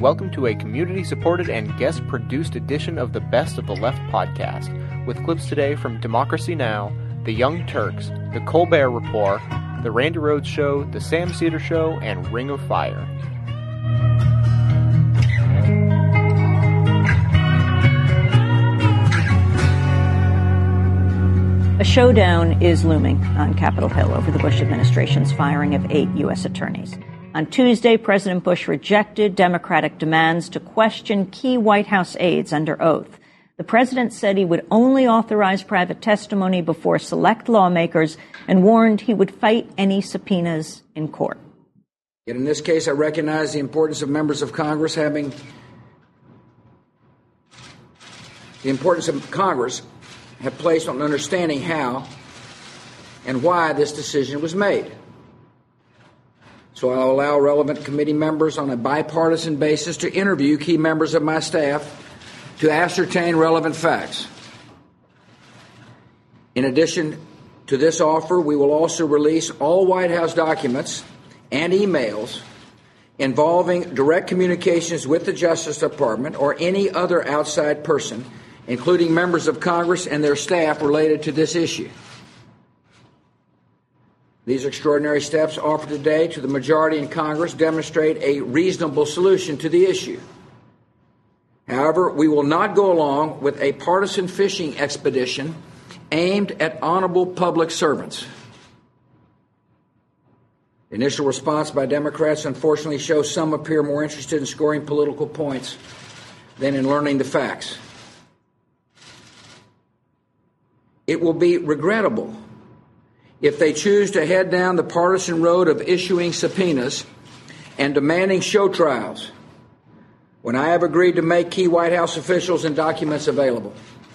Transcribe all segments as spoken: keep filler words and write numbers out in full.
welcome to a community-supported and guest-produced edition of the Best of the Left podcast, with clips today from Democracy Now!, The Young Turks, The Colbert Report, The Randy Rhoads Show, The Sam Seder Show, and Ring of Fire. A showdown is looming on Capitol Hill over the Bush administration's firing of eight U S attorneys. On Tuesday, President Bush rejected Democratic demands to question key White House aides under oath. The president said he would only authorize private testimony before select lawmakers and warned he would fight any subpoenas in court. Yet in this case, I recognize the importance of members of Congress having the importance of Congress have placed on understanding how and why this decision was made. So I'll allow relevant committee members on a bipartisan basis to interview key members of my staff to ascertain relevant facts. In addition to this offer, we will also release all White House documents and emails involving direct communications with the Justice Department or any other outside person, including members of Congress and their staff related to this issue. These extraordinary steps offered today to the majority in Congress demonstrate a reasonable solution to the issue. However, we will not go along with a partisan fishing expedition aimed at honorable public servants. The initial response by Democrats unfortunately shows some appear more interested in scoring political points than in learning the facts. It will be regrettable if they choose to head down the partisan road of issuing subpoenas and demanding show trials when I have agreed to make key White House officials and documents available.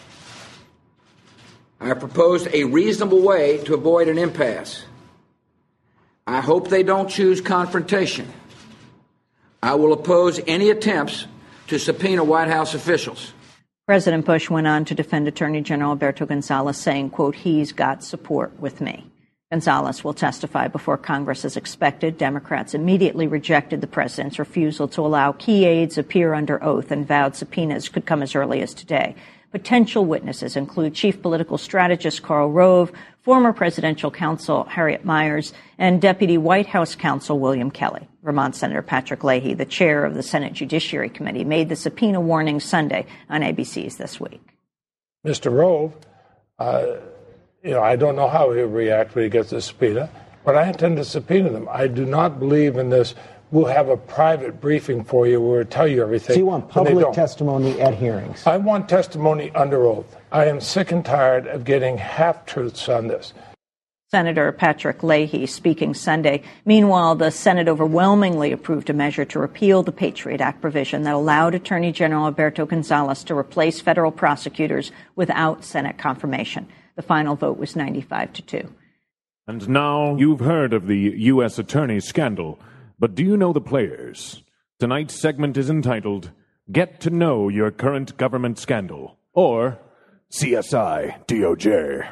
I have proposed a reasonable way to avoid an impasse. I hope they don't choose confrontation. I will oppose any attempts to subpoena White House officials. President Bush went on to defend Attorney General Alberto Gonzales, saying, quote, "He's got support with me." Gonzales will testify before Congress as expected. Democrats immediately rejected the president's refusal to allow key aides appear under oath, and vowed subpoenas could come as early as today. Potential witnesses include Chief Political Strategist Karl Rove, former presidential counsel Harriet Miers, and Deputy White House counsel William Kelly. Vermont Senator Patrick Leahy, the chair of the Senate Judiciary Committee, made the subpoena warning Sunday on A B C's This Week. Mister Rove, uh, you know, I don't know how he'll react when he gets a subpoena, but I intend to subpoena them. I do not believe in this. We'll have a private briefing for you where we'll tell you everything. So you want public testimony at hearings? I want testimony under oath. I am sick and tired of getting half-truths on this. Senator Patrick Leahy speaking Sunday. Meanwhile, the Senate overwhelmingly approved a measure to repeal the Patriot Act provision that allowed Attorney General Alberto Gonzales to replace federal prosecutors without Senate confirmation. The final vote was ninety-five to two. And now you've heard of the U S attorney scandal, but do you know the players? Tonight's segment is entitled, Get to Know Your Current Government Scandal, or C S I D O J.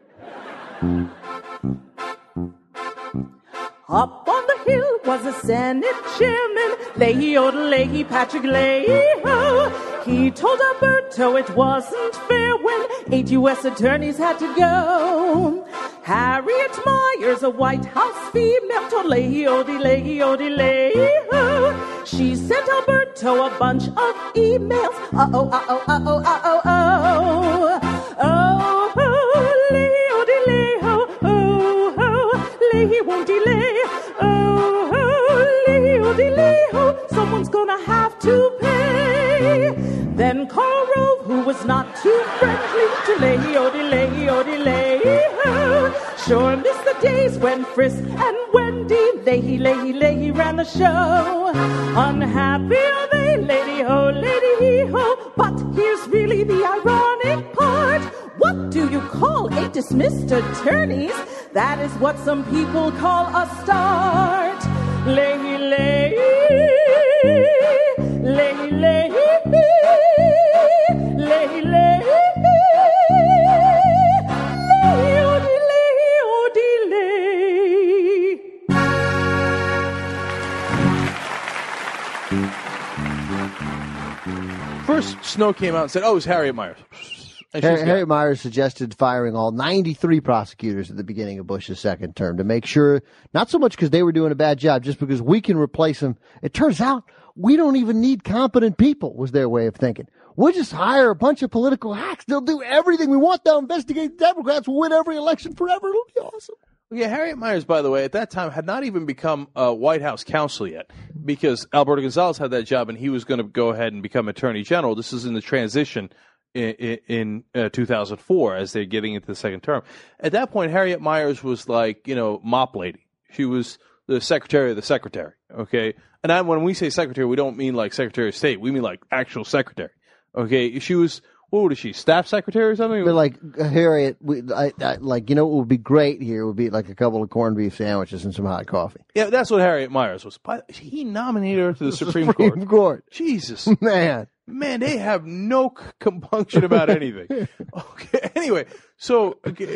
Up on the hill was a Senate chairman, Leahy, Leahy, Patrick Leahy. He told Alberto it wasn't fair when eight U S attorneys had to go. Harriet Miers, a White House female, told Leahy, Leahy, Leahy. She sent Alberto a bunch of emails. Uh-oh, uh-oh, uh-oh, uh-oh, oh. Oh, oh, Leahy, Leahy, oh, oh, Leahy won't delay. Oh, oh, Leahy, Leahy, someone's gonna have to pay. Then Karl Rove, who was not too friendly to Leahy, Leahy, Leahy, sure missed the days when Frisk and Wendy Leahy, Leahy, Leahy ran the show. Unhappy are they, lady ho, lady hee ho. But here's really the ironic part. What do you call eight dismissed attorneys? That is what some people call a start. Leahy, Leahy, Leahy, Leahy, Leahy, Leahy. Snow came out and said, oh, it was Harriet Miers. Harriet, Harriet Miers suggested firing all ninety-three prosecutors at the beginning of Bush's second term to make sure, not so much because they were doing a bad job, just because we can replace them. It turns out we don't even need competent people, was their way of thinking. We'll just hire a bunch of political hacks. They'll do everything we want. They'll investigate the Democrats. We'll win every election forever. It'll be awesome. Yeah, Harriet Miers, by the way, at that time had not even become a White House counsel yet, because Alberto Gonzales had that job and he was going to go ahead and become Attorney General. This is in the transition in, in, in uh, two thousand four as they're getting into the second term. At that point, Harriet Miers was like, you know, mop lady. She was the secretary of the secretary, okay? And I, when we say secretary, we don't mean like Secretary of State. We mean like actual secretary, okay? She was... What was she, staff secretary or something? But like, Harriet, we, I, I, like, you know what would be great here would be like a couple of corned beef sandwiches and some hot coffee. Yeah, that's what Harriet Miers was. He nominated her to the Supreme, Supreme Court. Court. Jesus. Man. Man, they have no compunction about anything. Okay, anyway, so,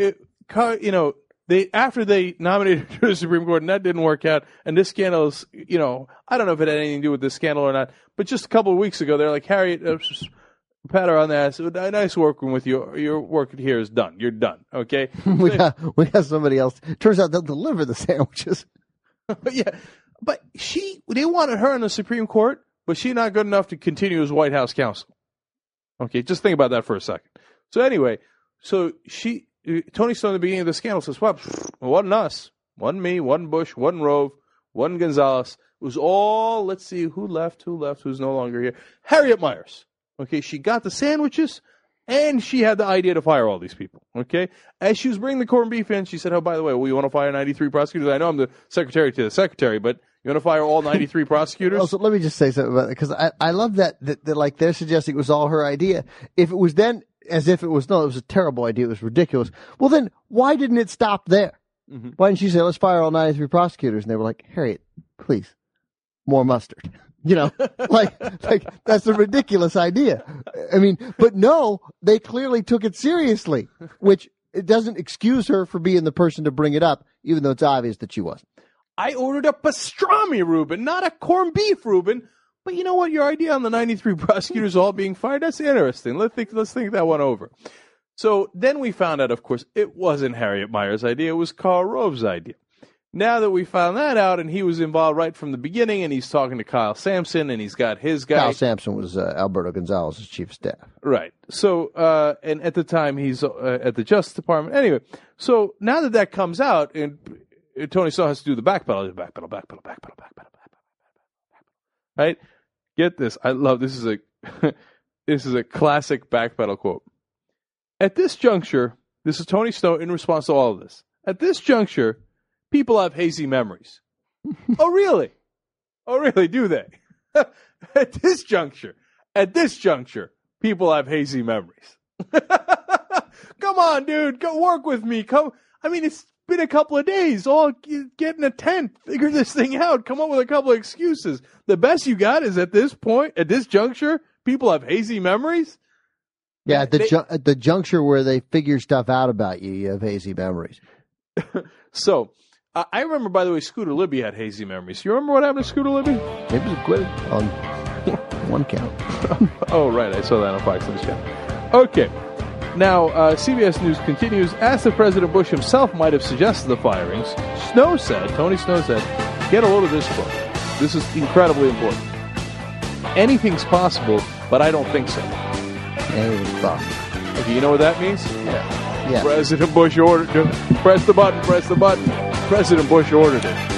you know, they after they nominated her to the Supreme Court, and that didn't work out, and this scandal is, you know, I don't know if it had anything to do with this scandal or not, but just a couple of weeks ago, they're like, Harriet... Uh, pat her on the ass. Nice working with you. Your work here is done. You're done. Okay. we got we got somebody else. Turns out they'll deliver the sandwiches. Yeah, but she they wanted her in the Supreme Court, but she's not good enough to continue as White House counsel. Okay, just think about that for a second. So anyway, so she Tony Snow in the beginning of the scandal says, "Well, it wasn't us, wasn't me, wasn't Bush, wasn't Rove, wasn't Gonzales. It was all. Let's see who left, who left, who's no longer here. Harriet Miers." Okay, she got the sandwiches, and she had the idea to fire all these people. Okay, as she was bringing the corned beef in, she said, "Oh, by the way, well, you want to fire ninety-three prosecutors? I know I'm the secretary to the secretary, but you want to fire all ninety-three prosecutors?" Also, let me just say something about it, because I, I love that, that, that, like, they're suggesting it was all her idea. If it was then, as if it was, no, it was a terrible idea, it was ridiculous. Well, then, why didn't it stop there? Mm-hmm. Why didn't she say, let's fire all ninety-three prosecutors? And they were like, Harriet, please, more mustard. You know, like, like that's a ridiculous idea. I mean, but no, they clearly took it seriously, which it doesn't excuse her for being the person to bring it up, even though it's obvious that she wasn't. I ordered a pastrami, Reuben, not a corned beef, Reuben. But you know what? Your idea on the ninety-three prosecutors all being fired, that's interesting. Let's think, let's think that one over. So then we found out, of course, it wasn't Harriet Miers' idea. It was Karl Rove's idea. Now that we found that out, and he was involved right from the beginning, and he's talking to Kyle Sampson, and he's got his guy. Kyle Sampson was uh, Alberto Gonzales' chief of staff. Right. So, uh, and at the time, he's uh, at the Justice Department. Anyway, so now that that comes out, and Tony Snow has to do the backpedal, backpedal, backpedal, backpedal, backpedal, backpedal, right? Get this. I love this. Is a this is a classic backpedal quote. At this juncture, this is Tony Snow in response to all of this. At this juncture, people have hazy memories. Oh, really? Oh, really? Do they? At this juncture, at this juncture, people have hazy memories. Come on, dude. Go work with me. Come. I mean, it's been a couple of days. All get in a tent. Figure this thing out. Come up with a couple of excuses. The best you got is at this point, at this juncture, people have hazy memories. Yeah, at the, they, ju- at the juncture where they figure stuff out about you, you have hazy memories. So, uh, I remember, by the way, Scooter Libby had hazy memories. You remember what happened to Scooter Libby? He was acquitted on one count. Oh, right. I saw that on Fox News Channel. Okay. Now, uh, C B S News continues. As the President Bush himself might have suggested the firings, Snow said, Tony Snow said, get a load of this book. This is incredibly important. Anything's possible, but I don't think so. Anything's possible. Okay, you know what that means? Yeah. Yeah. President Bush ordered it. Press the button, press the button. President Bush ordered it.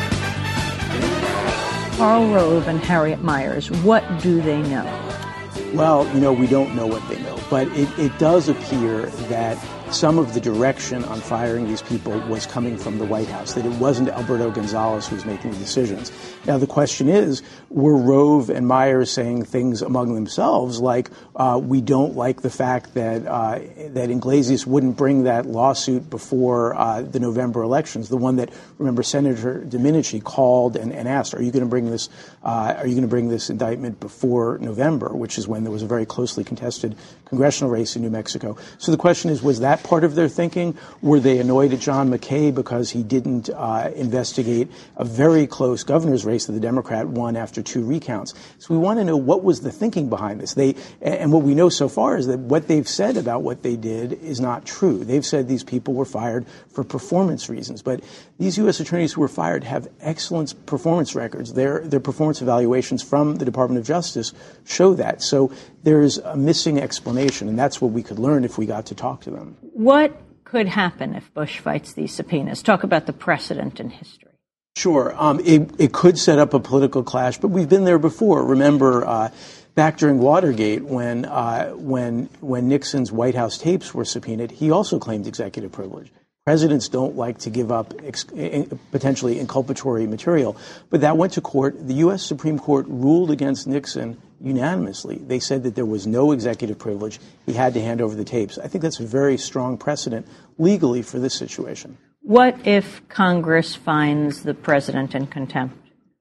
Karl Rove and Harriet Miers, what do they know? Well, you know, we don't know what they know, but it, it does appear that some of the direction on firing these people was coming from the White House, that it wasn't Alberto Gonzales who was making the decisions. Now, the question is, were Rove and Myers saying things among themselves like, uh, we don't like the fact that uh, that Iglesias wouldn't bring that lawsuit before uh, the November elections, the one that, remember, Senator Domenici called and, and asked, are you going to bring this, uh, are you going to bring this indictment before November, which is when there was a very closely contested congressional race in New Mexico. So the question is, was that part of their thinking? Were they annoyed at John McCain because he didn't uh, investigate a very close governor's race that the Democrat won after two recounts? So we want to know what was the thinking behind this. They, and what we know so far is that what they've said about what they did is not true. They've said these people were fired for performance reasons, but these U S attorneys who were fired have excellent performance records. Their, their performance evaluations from the Department of Justice show that. So there's a missing explanation, and that's what we could learn if we got to talk to them. What could happen if Bush fights these subpoenas? Talk about the precedent in history. Sure. Um, it, it could set up a political clash, but we've been there before. Remember, uh, back during Watergate, when uh, when when Nixon's White House tapes were subpoenaed, he also claimed executive privilege. Presidents don't like to give up ex- potentially inculpatory material, but that went to court. The U S Supreme Court ruled against Nixon unanimously. They said that there was no executive privilege. He had to hand over the tapes. I think that's a very strong precedent legally for this situation. What if Congress finds the president in contempt?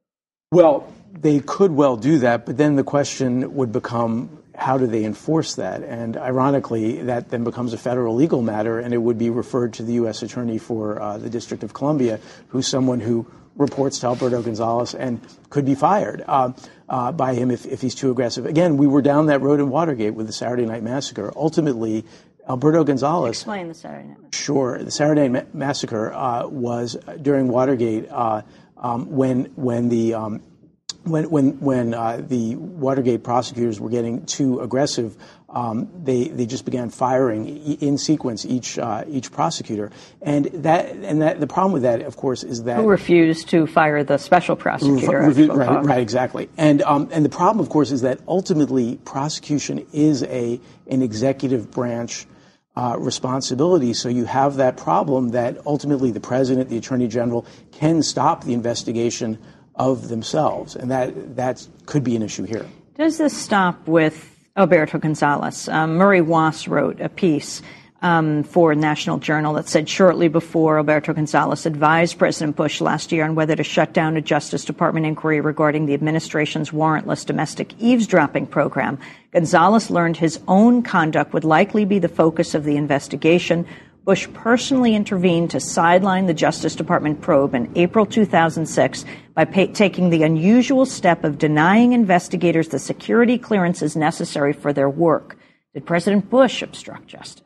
Well, they could well do that, but then the question would become, how do they enforce that? And ironically, that then becomes a federal legal matter, and it would be referred to the U S attorney for uh, the District of Columbia, who's someone who reports to Alberto Gonzales and could be fired uh, uh, by him if, if he's too aggressive. Again, we were down that road in Watergate with the Saturday Night Massacre. Ultimately, Alberto Gonzales. Explain the Saturday Night Massacre. Sure. The Saturday Night Massacre uh, was during Watergate uh, um, when when the um, When when when uh, the Watergate prosecutors were getting too aggressive, um, they they just began firing in sequence each uh, each prosecutor, and that and that the problem with that, of course, is that who refused to fire the special prosecutor. Refu- right, right, exactly, and um, and the problem, of course, is that ultimately prosecution is a an executive branch Uh, responsibility. So you have that problem that ultimately the president, the attorney general, can stop the investigation of themselves, and that that could be an issue here. Does this stop with Alberto Gonzales? Um, Murray Wass wrote a piece um, for National Journal that said shortly before Alberto Gonzales advised President Bush last year on whether to shut down a Justice Department inquiry regarding the administration's warrantless domestic eavesdropping program, Gonzales learned his own conduct would likely be the focus of the investigation. Bush personally intervened to sideline the Justice Department probe in April two thousand six by pay- taking the unusual step of denying investigators the security clearances necessary for their work. Did President Bush obstruct justice?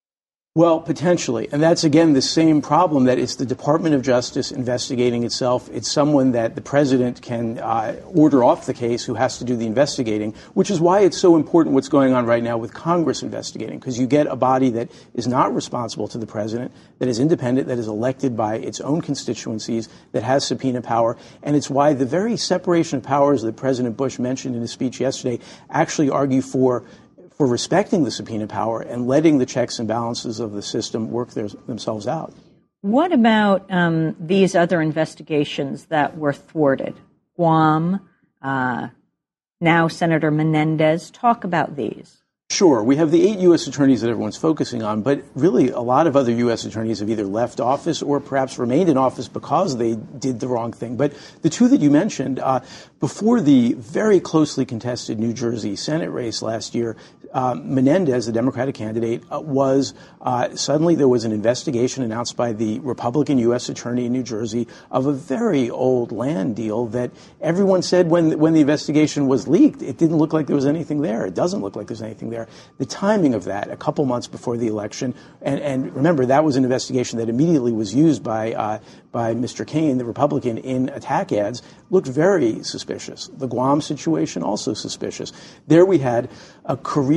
Well, potentially. And that's, again, the same problem, that it's the Department of Justice investigating itself. It's someone that the president can uh, order off the case who has to do the investigating, which is why it's so important what's going on right now with Congress investigating, because you get a body that is not responsible to the president, that is independent, that is elected by its own constituencies, that has subpoena power. And it's why the very separation of powers that President Bush mentioned in his speech yesterday actually argue for for respecting the subpoena power and letting the checks and balances of the system work their, themselves out. What about um, these other investigations that were thwarted? Guam, uh, now Senator Menendez. Talk about these. Sure. We have the eight U S attorneys that everyone's focusing on, but really a lot of other U S attorneys have either left office or perhaps remained in office because they did the wrong thing. But the two that you mentioned, uh, before the very closely contested New Jersey Senate race last year, uh, Menendez, the Democratic candidate, uh, was uh, suddenly there was an investigation announced by the Republican U S attorney in New Jersey of a very old land deal that everyone said when when the investigation was leaked, it didn't look like there was anything there. It doesn't look like there's anything there. The timing of that, a couple months before the election, and, and remember, that was an investigation that immediately was used by uh, by Mister Kaine, the Republican, in attack ads, looked very suspicious. The Guam situation, also suspicious. There we had a career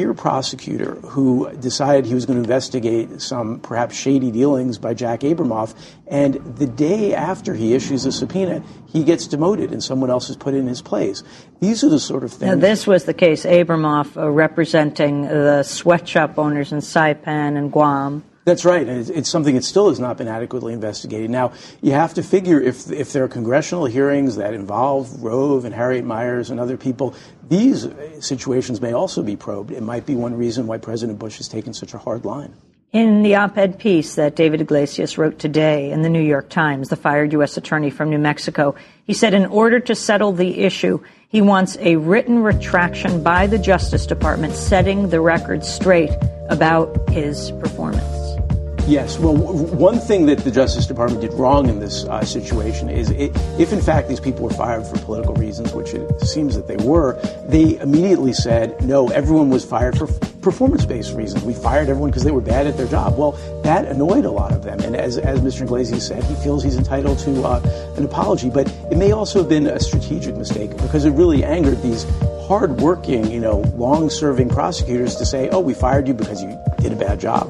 career prosecutor who decided he was going to investigate some perhaps shady dealings by Jack Abramoff, and the day after he issues a subpoena, he gets demoted and someone else is put in his place. These are the sort of things. Now, this was the case, Abramoff uh, representing the sweatshop owners in Saipan and Guam. That's right. And it's something that still has not been adequately investigated. Now, you have to figure if if there are congressional hearings that involve Rove and Harriet Miers and other people, these situations may also be probed. It might be one reason why President Bush has taken such a hard line. In the op-ed piece that David Iglesias wrote today in the New York Times, the fired U S attorney from New Mexico, he said in order to settle the issue, he wants a written retraction by the Justice Department setting the record straight about his performance. Yes. Well, w- one thing that the Justice Department did wrong in this uh, situation is it, if, in fact, these people were fired for political reasons, which it seems that they were, they immediately said, no, everyone was fired for f- performance-based reasons. We fired everyone because they were bad at their job. Well, that annoyed a lot of them. And as, as Mister Iglesias said, he feels he's entitled to uh, an apology. But it may also have been a strategic mistake because it really angered these hard-working, you know, long-serving prosecutors to say, oh, we fired you because you did a bad job.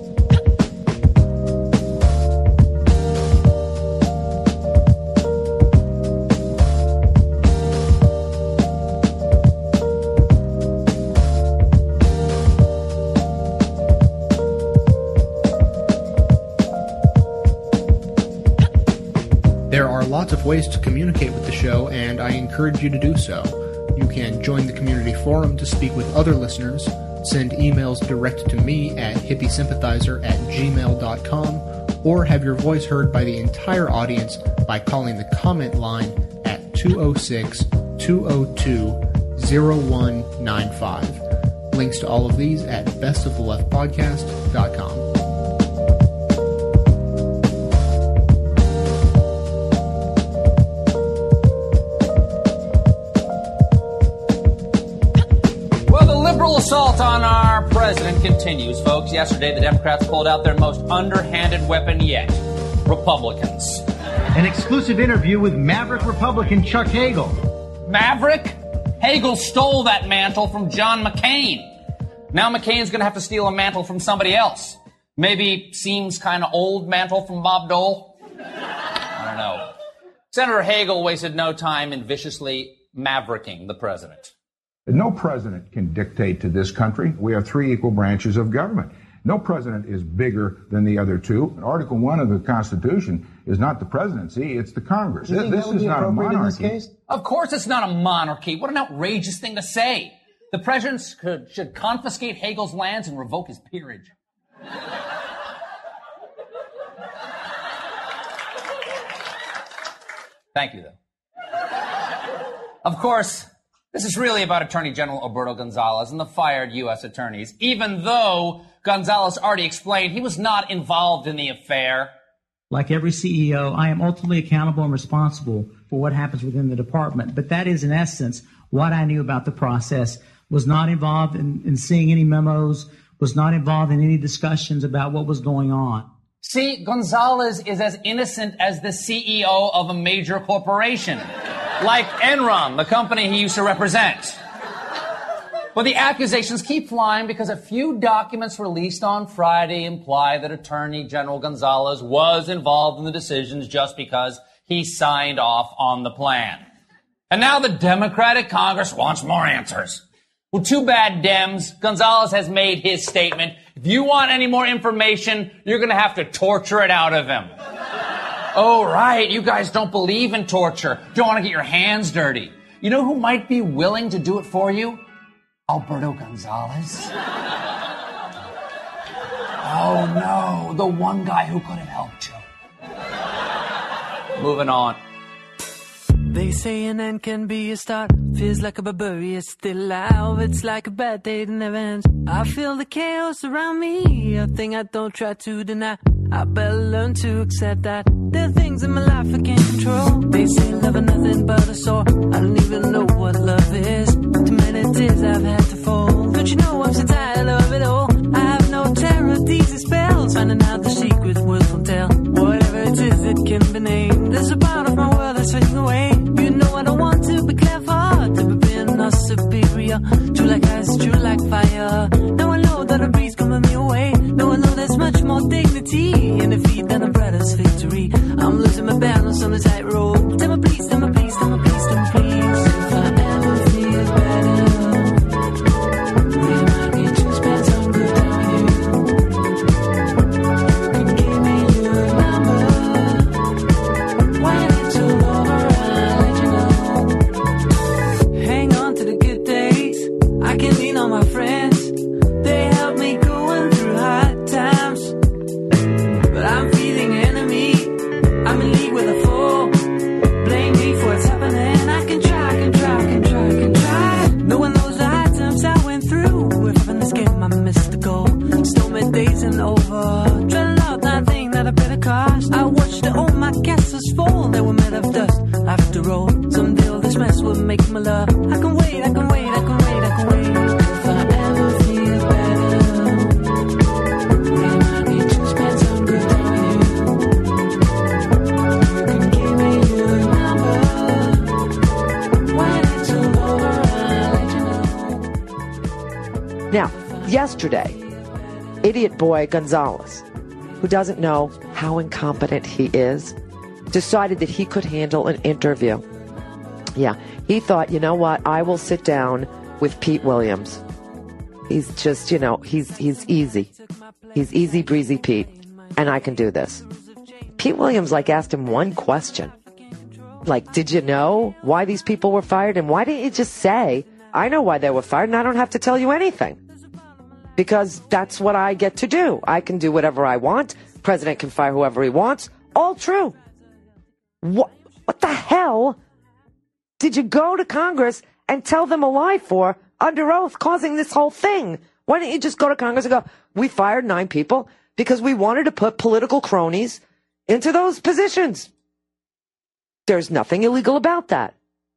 There are lots of ways to communicate with the show, and I encourage you to do so. You can join the community forum to speak with other listeners, send emails direct to me at hippiesympathizer at gmail dot com, or have your voice heard by the entire audience by calling the comment line at two oh six, two oh two, oh one nine five. Links to all of these at best of the left podcast dot com. Assault on our president continues, folks. Yesterday, the Democrats pulled out their most underhanded weapon yet, Republicans. An exclusive interview with Maverick Republican Chuck Hagel. Maverick? Hagel stole that mantle from John McCain. Now McCain's going to have to steal a mantle from somebody else. Maybe seems kind of old mantle from Bob Dole? I don't know. Senator Hagel wasted no time in viciously mavericking the president. No president can dictate to this country. We have three equal branches of government. No president is bigger than the other two. Article one of the Constitution is not the presidency, it's the Congress. Do you think this that would is be not a appropriate monarchy. in this case? Of course it's not a monarchy. What an outrageous thing to say. The president should, should confiscate Hagel's lands and revoke his peerage. Thank you, though. Of course, this is really about Attorney General Alberto Gonzales and the fired U S attorneys, even though Gonzales already explained he was not involved in the affair. Like every C E O, I am ultimately accountable and responsible for what happens within the department. But that is, in essence, what I knew about the process. Was not involved in, in seeing any memos, was not involved in any discussions about what was going on. See, Gonzales is as innocent as the C E O of a major corporation. Like Enron, the company he used to represent. But the accusations keep flying because a few documents released on Friday imply that Attorney General Gonzales was involved in the decisions just because he signed off on the plan. And now the Democratic Congress wants more answers. Well, too bad, Dems. Gonzales has made his statement. If you want any more information, you're going to have to torture it out of him. Oh, right. You guys don't believe in torture. Don't want to get your hands dirty. You know who might be willing to do it for you? Alberto Gonzales. Oh, no. The one guy who could have helped you. Moving on. They say an end can be a start. Feels like a barbarian still alive. It's like a bad day that never ends. I feel the chaos around me, a thing I don't try to deny. I better learn to accept that there are things in my life I can't control. They say love is nothing but a sore. I don't even know what love is. Too many tears I've had to fold. Don't you know I'm so tired of it all? I have no terror, these spells. Finding out the secrets words won't tell. Whatever it is, it can be named. There's a part of my world that's fading away. You know I don't want to be clever, to be being not superior. True like ice, true like fire. I'm losing my balance on the tightrope. Tell me please, tell me please, tell me please, tell me please. If I ever feel better, remind me to spend some good on you. Can give me your number. When it's all over, I'll let you know. Hang on to the good days. I can lean on my friends. They help me going through hard times. But I'm feeling enemy. I'm in league with a fool. Blame me for what's happening. I can try, I can try, I can try, I can try. No one knows the hard times I went through. If in this game I missed the goal. Stormy days and over. Dreading out nothing that I better cost. I watched all my castles fall. They were made of dust. After all, someday all this mess will make my love. I can wait, I can wait, I can wait, I can wait. If I ever feel better, remind me to spend some good on you. Can give me your number. When it's all over, I'll let you know. Now, yesterday, idiot boy Gonzalez, who doesn't know how incompetent he is, decided that he could handle an interview. Yeah, he thought, you know what, I will sit down with Pete Williams. He's just, you know, he's he's easy. He's easy breezy Pete, and I can do this. Pete Williams, like, asked him one question. Like, did you know why these people were fired? And why didn't you just say, I know why they were fired, and I don't have to tell you anything? Because that's what I get to do. I can do whatever I want. President can fire whoever he wants. All true. What, what the hell did you go to Congress and tell them a lie for under oath, causing this whole thing? Why didn't you just go to Congress and go, we fired nine people because we wanted to put political cronies into those positions? There's nothing illegal about that.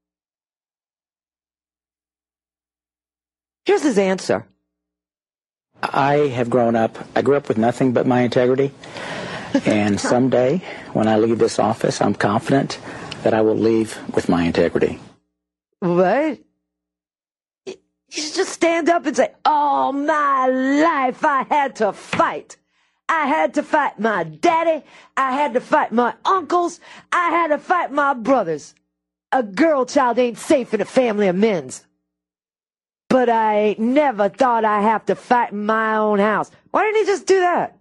Here's his answer. I have grown up, I grew up with nothing but my integrity. And someday, when I leave this office, I'm confident that I will leave with my integrity. What? You should just stand up and say, all my life I had to fight. I had to fight my daddy. I had to fight my uncles. I had to fight my brothers. A girl child ain't safe in a family of men's. But I never thought I'd have to fight in my own house. Why didn't he just do that?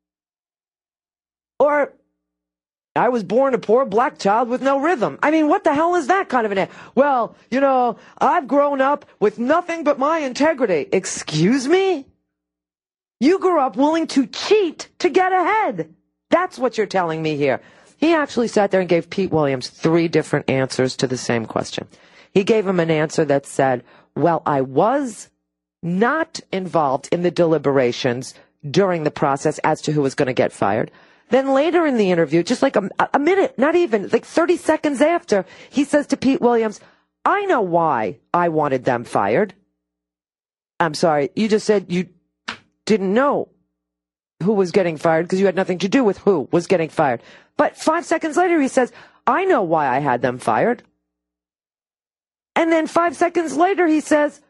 Or, I was born a poor black child with no rhythm. I mean, what the hell is that kind of an... Well, you know, I've grown up with nothing but my integrity. Excuse me? You grew up willing to cheat to get ahead. That's what you're telling me here. He actually sat there and gave Pete Williams three different answers to the same question. He gave him an answer that said, well, I was not involved in the deliberations during the process as to who was going to get fired. Then later in the interview, just like a, a minute, not even, like thirty seconds after, he says to Pete Williams, I know why I wanted them fired. I'm sorry, you just said you didn't know who was getting fired because you had nothing to do with who was getting fired. But five seconds later, he says, I know why I had them fired. And then five seconds later, he says,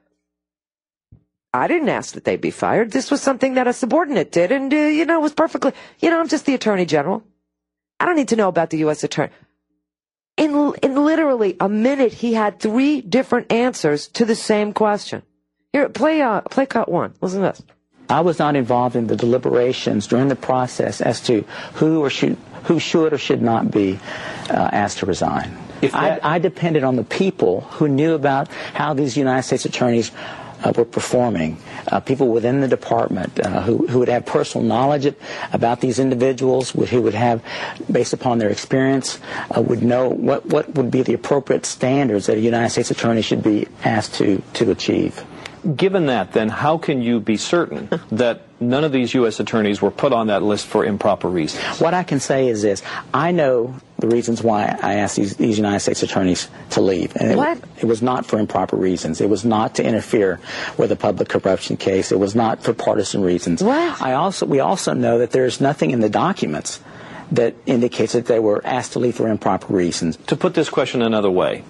I didn't ask that they be fired. This was something that a subordinate did, and, uh, you know, it was perfectly... You know, I'm just the Attorney General. I don't need to know about the U S Attorney. In, in literally a minute, he had three different answers to the same question. Here, play, uh, play cut one. Listen to this. I was not involved in the deliberations during the process as to who or should, who should or should not be uh, asked to resign. If that... I, I depended on the people who knew about how these United States attorneys Uh, were performing, uh, people within the department uh, who, who would have personal knowledge about these individuals, would, who would have, based upon their experience, uh, would know what, what would be the appropriate standards that a United States attorney should be asked to, to achieve. Given that, then, how can you be certain that none of these U S attorneys were put on that list for improper reasons? What I can say is this. I know the reasons why I asked these, these United States attorneys to leave. And what? It, it was not for improper reasons. It was not to interfere with a public corruption case. It was not for partisan reasons. What? I also, we also know that there's nothing in the documents that indicates that they were asked to leave for improper reasons. To put this question another way,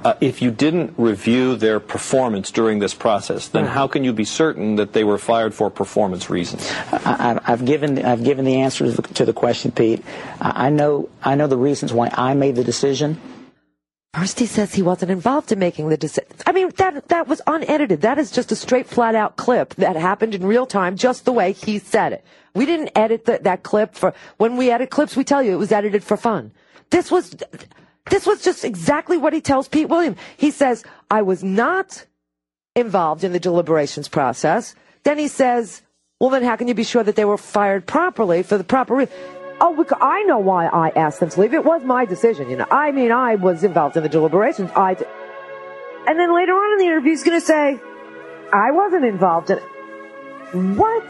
uh, if you didn't review their performance during this process, then how can you be certain that they were fired for performance reasons? I, I've given I've given the answer to the question, Pete. I know I know the reasons why I made the decision. First he says he wasn't involved in making the decision. I mean, that that was unedited. That is just a straight, flat-out clip that happened in real time, just the way he said it. We didn't edit the, that clip for... When we edit clips, we tell you it was edited for fun. This was... This was just exactly what he tells Pete Williams. He says, I was not involved in the deliberations process. Then he says, well, then how can you be sure that they were fired properly for the proper reason? Oh, I know why I asked them to leave. It was my decision, you know. I mean, I was involved in the deliberations. I d- and then later on in the interview, he's going to say, I wasn't involved in it. What?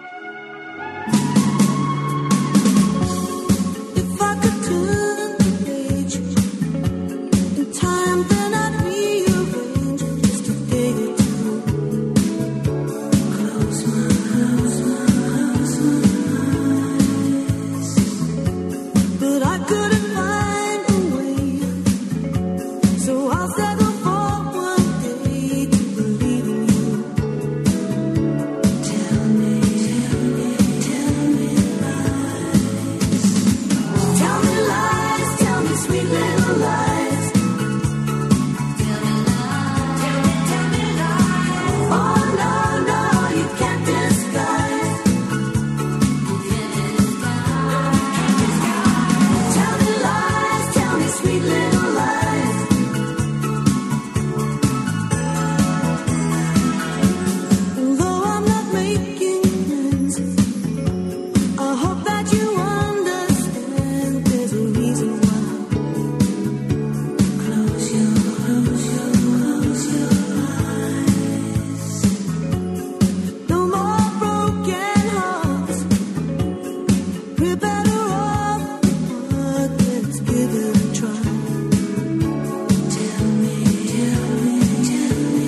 If I could turn the page in time, then I'd rearrange just a day or two. Close my eyes, close my eyes. But I couldn't find a way, so I'll settle for one day to believe in you. Tell me, tell me, tell me lies. Tell me lies, tell me sweet little lies. Tell me lies, tell me, tell me lies. Oh no, no, you can't disguise. You can't disguise. Tell me lies, tell me sweet little lies. Although I'm not making friends, I hope that you understand there's a reason why. Close your, close your, close your eyes. No more broken hearts. We're better off apart. Let's give it a try. Tell me, tell me, tell me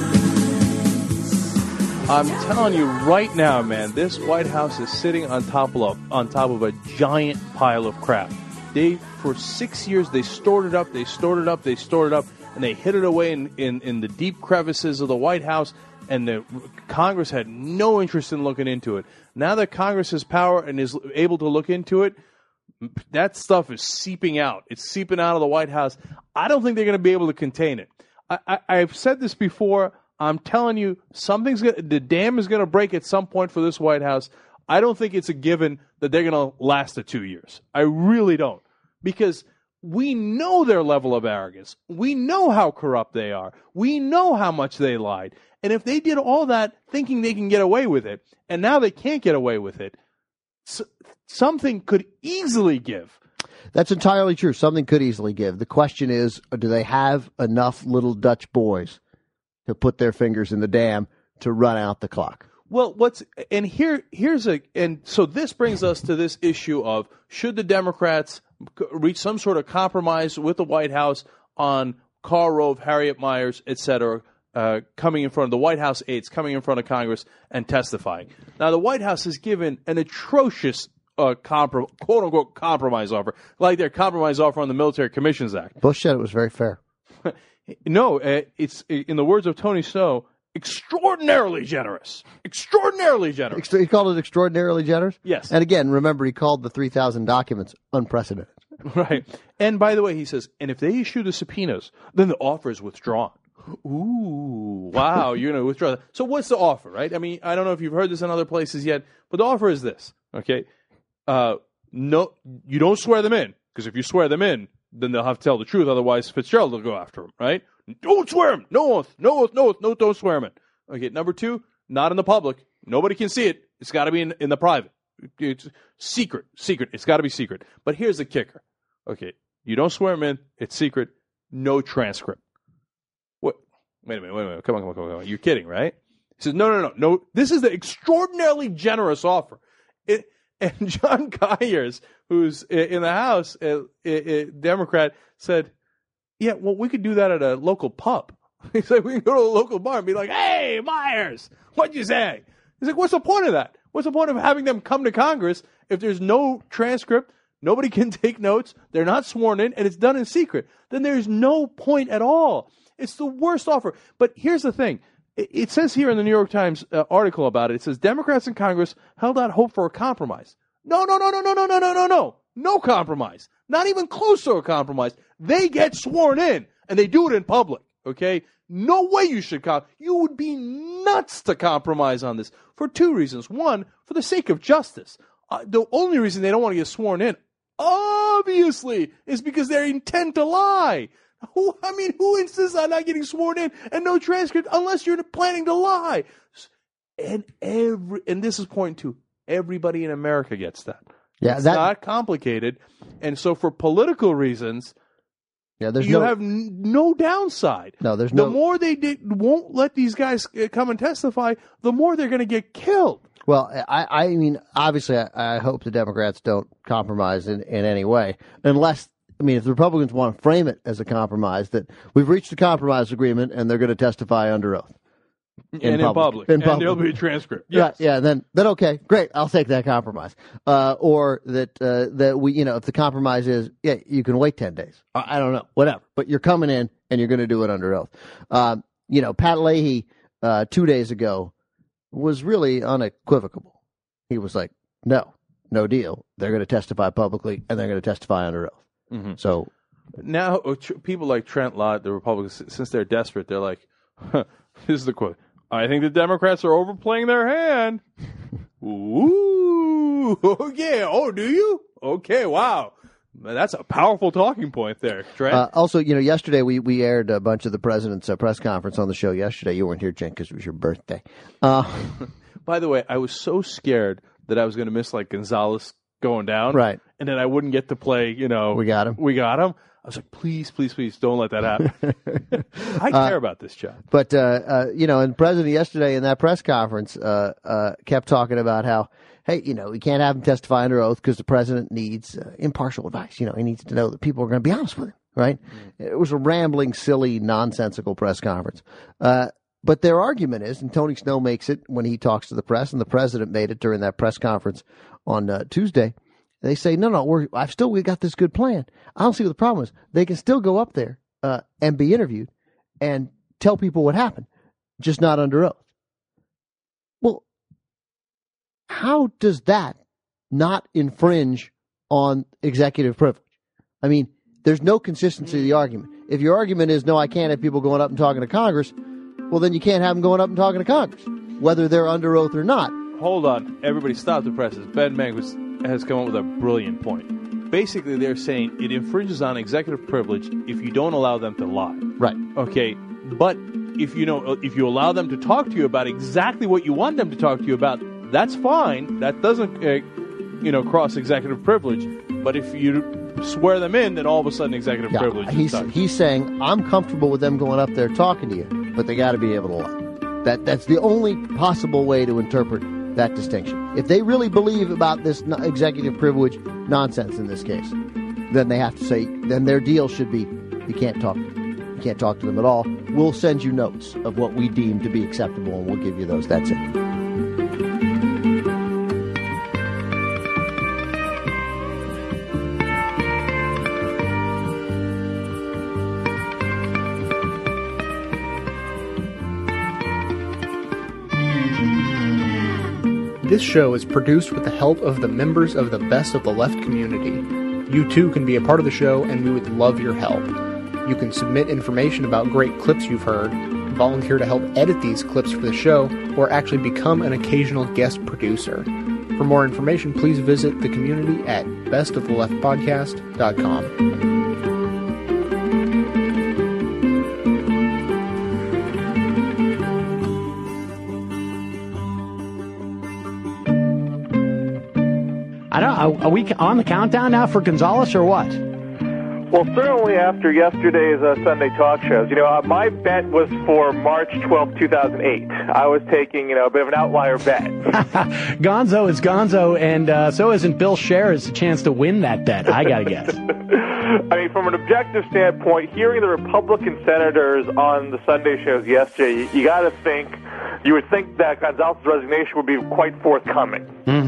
lies. I'm telling you right now, man, this White House is sitting on top of on top of a giant pile of crap. They, for six years, they stored it up, they stored it up, they stored it up, and they hid it away in, in, in the deep crevices of the White House, and the Congress had no interest in looking into it. Now that Congress has power and is able to look into it, that stuff is seeping out. It's seeping out of the White House. I don't think they're going to be able to contain it. I, I, I've said this before. I'm telling you, something's gonna, the dam is going to break at some point for this White House. I don't think it's a given that they're going to last the two years. I really don't. Because we know their level of arrogance. We know how corrupt they are. We know how much they lied. And if they did all that thinking they can get away with it, and now they can't get away with it, s- something could easily give. That's entirely true. Something could easily give. The question is, do they have enough little Dutch boys to put their fingers in the dam to run out the clock? Well, what's and here here's a and so this brings us to this issue of should the Democrats c- reach some sort of compromise with the White House on Karl Rove, Harriet Miers, et cetera, uh, coming in front of the White House aides, coming in front of Congress and testifying. Now, the White House has given an atrocious uh, comprom- quote unquote compromise offer, like their compromise offer on the Military Commissions Act. Bush said it was very fair. No, uh, it's in the words of Tony Snow, extraordinarily generous. Extraordinarily generous. He called it extraordinarily generous? Yes. And again, remember, he called the three thousand documents unprecedented. Right. And by the way, he says, and if they issue the subpoenas, then the offer is withdrawn. Ooh, wow, you're going to withdraw that. So what's the offer, right? I mean, I don't know if you've heard this in other places yet, but the offer is this, okay? Uh, no, you don't swear them in, because if you swear them in, then they'll have to tell the truth. Otherwise, Fitzgerald will go after them, right? Don't swear him. No oath. No oath. No oath. No, don't swear him in. Okay, number two, not in the public. Nobody can see it. It's got to be in, in the private. It's secret. Secret. It's got to be secret. But here's the kicker. Okay, you don't swear him in. It's secret. No transcript. What? Wait a minute. Wait a minute. Come on, come on, come on. Come on. You're kidding, right? He says, no, no, no. No. This is the extraordinarily generous offer. It, and John Conyers, who's in the House, a, a, a Democrat, said, yeah, well, we could do that at a local pub. He's like, we can go to a local bar and be like, hey, Myers, what'd you say? He's like, what's the point of that? What's the point of having them come to Congress if there's no transcript, nobody can take notes, they're not sworn in, and it's done in secret, then there's no point at all. It's the worst offer. But here's the thing. It says here in the New York Times uh, article about it, it says Democrats in Congress held out hope for a compromise. No, no, no, no, no, no, no, no, no, no. No compromise. Not even close to a compromise. They get sworn in, and they do it in public, okay? No way you should com- You would be nuts to compromise on this for two reasons. One, for the sake of justice. Uh, the only reason they don't want to get sworn in, obviously, is because they intend to lie. Who, I mean, who insists on not getting sworn in and no transcript unless you're planning to lie? And every and this is point two. Everybody in America gets that. Yeah, it's that, not complicated, and so for political reasons, yeah, there's you no, have n- no downside. No, there's the no. more they did, won't let these guys uh, come and testify, the more they're going to get killed. Well, I, I mean, obviously, I, I hope the Democrats don't compromise in, in any way, unless. I mean, if the Republicans want to frame it as a compromise, that we've reached a compromise agreement and they're going to testify under oath. In and public. in public. In and public. there'll be a transcript. Yes. Yeah, yeah, then, then okay, great, I'll take that compromise. Uh, or that, uh, that we, you know, if the compromise is, yeah, you can wait ten days. I, I don't know, whatever. But you're coming in and you're going to do it under oath. Um, you know, Pat Leahy, uh, two days ago was really unequivocal. He was like, no, no deal. They're going to testify publicly and they're going to testify under oath. Mm-hmm. So now uh, tr- people like Trent Lott, the Republicans, since they're desperate, they're like, huh, this is the quote, I think the Democrats are overplaying their hand. Ooh, yeah. Oh, do you? Okay, wow. That's a powerful talking point there, Trent. Uh, also, you know, yesterday we, we aired a bunch of the president's uh, press conference on the show yesterday. You weren't here, Jen, because it was your birthday. Uh, By the way, I was so scared that I was going to miss, like, Gonzalez going down. Right. And then I wouldn't get to play, you know. We got him. We got him. I was like, please, please, please, don't let that happen. I care uh, about this, John. But, uh, uh, you know, and the president yesterday in that press conference uh, uh, kept talking about how, hey, you know, we can't have him testify under oath because the president needs uh, impartial advice. You know, he needs to know that people are going to be honest with him, right? Mm. It was a rambling, silly, nonsensical press conference. Uh, but their argument is, and Tony Snow makes it when he talks to the press, and the president made it during that press conference on uh, Tuesday. They say, no, no, we're, I've still we got this good plan. I don't see what the problem is. They can still go up there uh, and be interviewed and tell people what happened, just not under oath. Well, how does that not infringe on executive privilege? I mean, there's no consistency to the argument. If your argument is, no, I can't have people going up and talking to Congress, well, then you can't have them going up and talking to Congress, whether they're under oath or not. Hold on. Everybody stop the presses. Ben Mangus has come up with a brilliant point. Basically, they're saying it infringes on executive privilege if you don't allow them to lie. Right. Okay. But if you know, if you allow them to talk to you about exactly what you want them to talk to you about, that's fine. That doesn't, uh, you know, cross executive privilege. But if you swear them in, then all of a sudden executive yeah, privilege is he's, touched. He's saying, I'm comfortable with them going up there talking to you, but they got to be able to lie. That That's the only possible way to interpret that distinction. If they really believe about this executive privilege nonsense in this case, then they have to say, then their deal should be, you can't talk, you can't talk to them at all. We'll send you notes of what we deem to be acceptable, and we'll give you those. That's it. This show is produced with the help of the members of the Best of the Left community. You too can be a part of the show, and we would love your help. You can submit information about great clips you've heard, volunteer to help edit these clips for the show, or actually become an occasional guest producer. For more information, please visit the community at best of the left podcast dot com. I don't. Are we on the countdown now for Gonzalez or what? Well, certainly after yesterday's uh, Sunday talk shows. You know, uh, my bet was for March twelfth, two thousand eight. I was taking, you know, a bit of an outlier bet. Gonzo is Gonzo, and uh, so isn't Bill Scherer's a chance to win that bet, I gotta guess. I mean, from an objective standpoint, hearing the Republican senators on the Sunday shows yesterday, you, you got to think, you would think that Gonzalez's resignation would be quite forthcoming. Mm-hmm.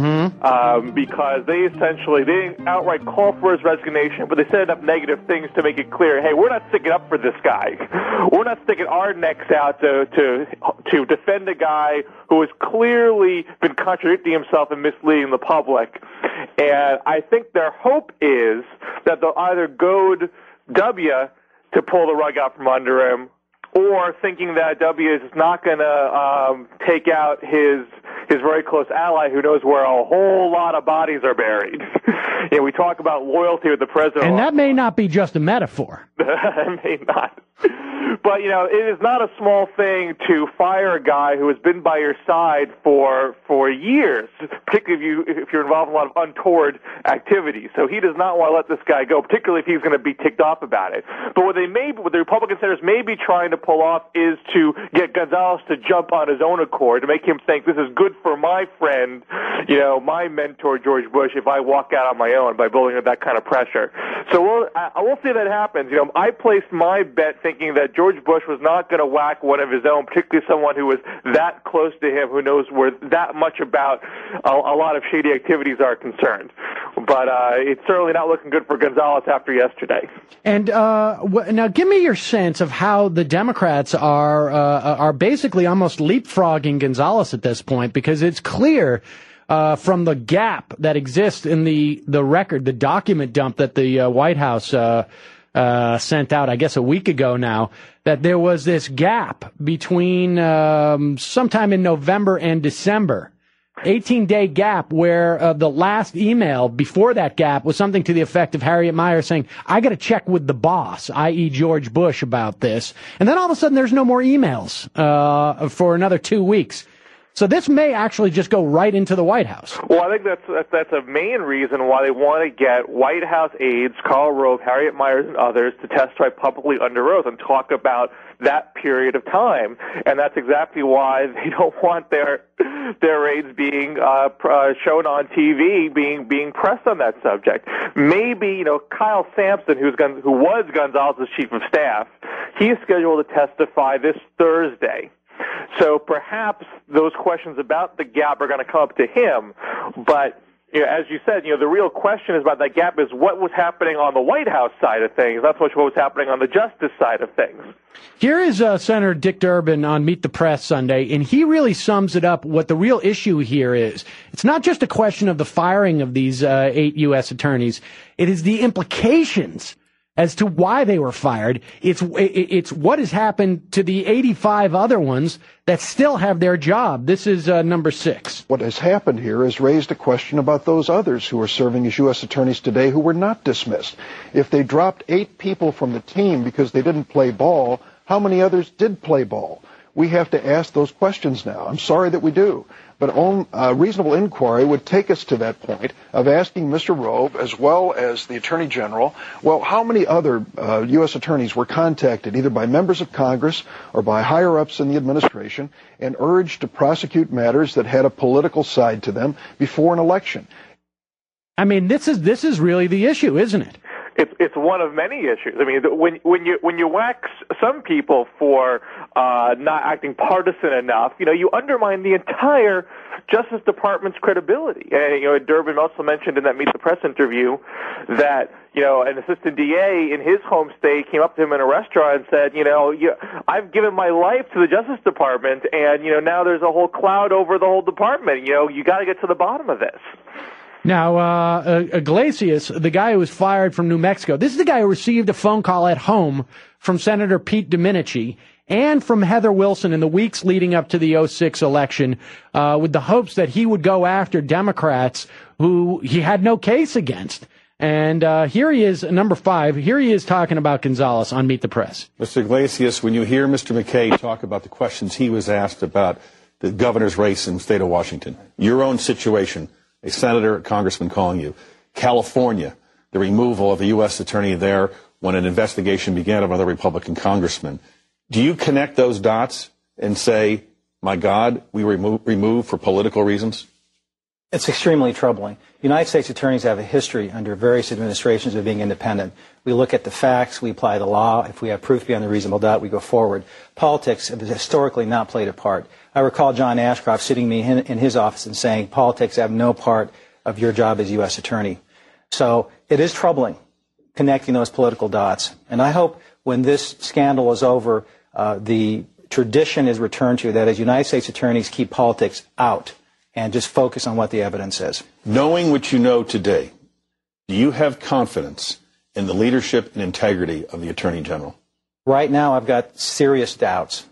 um, because they essentially, they didn't outright call for his resignation, but they said enough negative things to make it clear, hey, we're not sticking up for this guy. We're not sticking our necks out to, to, to defend a guy who has clearly been contradicting himself and misleading the public. And I think their hope is that they'll either goad W to pull the rug out from under him, or thinking that W is not going to um, take out his his very close ally who knows where a whole lot of bodies are buried. You know, we talk about loyalty with the president. And that may not be just a metaphor. It may not. But, you know, it is not a small thing to fire a guy who has been by your side for for years, particularly if, you, if you're involved in a lot of untoward activities. So he does not want to let this guy go, particularly if he's going to be ticked off about it. But what they may, what the Republican senators may be trying to pull off is to get Gonzalez to jump on his own accord, to make him think this is good for my friend, you know, my mentor, George Bush, if I walk out on my own by building up that kind of pressure. So we'll, I, I will see that happens. You know, I placed my bet thinking that George Bush was not going to whack one of his own, particularly someone who was that close to him, who knows where that much about a, a lot of shady activities are concerned. But uh, it's certainly not looking good for Gonzalez after yesterday. And uh, w- now, give me your sense of how the Democrats are uh, are basically almost leapfrogging Gonzalez at this point, because it's clear uh, from the gap that exists in the the record, the document dump that the uh, White House uh, uh, sent out, I guess, a week ago now, that there was this gap between um, sometime in November and December. eighteen-day gap where uh, the last email before that gap was something to the effect of Harriet Mier saying, I got to check with the boss, that is. George Bush, about this. And then all of a sudden there's no more emails uh, for another two weeks. So this may actually just go right into the White House. Well, I think that's that's a main reason why they want to get White House aides, Karl Rove, Harriet Mier, and others to testify publicly under oath and talk about that period of time. And that's exactly why they don't want their their aides being uh, uh, shown on T V, being being pressed on that subject. Maybe, you know, Kyle Sampson, who's Gon- who was Gonzalez's chief of staff, he's scheduled to testify this Thursday. So perhaps those questions about the gap are going to come up to him. But, you know, as you said, you know, the real question is about that gap is what was happening on the White House side of things, not so much what was happening on the Justice side of things. Here is uh, Senator Dick Durbin on Meet the Press Sunday, and he really sums it up what the real issue here is. It's not just a question of the firing of these uh, eight U S attorneys. It is the implications as to why they were fired. It's it's what has happened to the eighty-five other ones that still have their job. This is uh, number six. What has happened here has raised a question about those others who are serving as U S attorneys today who were not dismissed. If they dropped eight people from the team because they didn't play ball, how many others did play ball? We have to ask those questions now. I'm sorry that we do. But on, uh, reasonable inquiry would take us to that point of asking Mister Rove, as well as the Attorney General, well, how many other uh, U S attorneys were contacted either by members of Congress or by higher-ups in the administration and urged to prosecute matters that had a political side to them before an election? I mean, this is this is really the issue, isn't it? It's it's one of many issues. I mean, when when you when you whack some people for uh, not acting partisan enough, you know, you undermine the entire Justice Department's credibility. And you know, Durbin also mentioned in that Meet the Press interview that you know an assistant D A in his home state came up to him in a restaurant and said, you know, you, I've given my life to the Justice Department, and you know now there's a whole cloud over the whole department. You know, you got to get to the bottom of this. Now, uh, Iglesias, the guy who was fired from New Mexico, this is the guy who received a phone call at home from Senator Pete Domenici and from Heather Wilson in the weeks leading up to the oh six election, uh, with the hopes that he would go after Democrats who he had no case against. And uh, here he is, number five. Here he is talking about Gonzalez on Meet the Press. Mister Iglesias, when you hear Mister McKay talk about the questions he was asked about the governor's race in the state of Washington, your own situation, a senator, a congressman calling you, California, the removal of a U S attorney there when an investigation began of another Republican congressman. Do you connect those dots and say, my God, we were removed for political reasons? It's extremely troubling. United States attorneys have a history under various administrations of being independent. We look at the facts, we apply the law. If we have proof beyond a reasonable doubt, we go forward. Politics has historically not played a part. I recall John Ashcroft sitting me in, in his office and saying politics have no part of your job as U S attorney. So it is troubling connecting those political dots. And I hope when this scandal is over, uh, the tradition is returned to, that as United States attorneys keep politics out and just focus on what the evidence is. Knowing what you know today, do you have confidence in the leadership and integrity of the Attorney General? Right now, I've got serious doubts.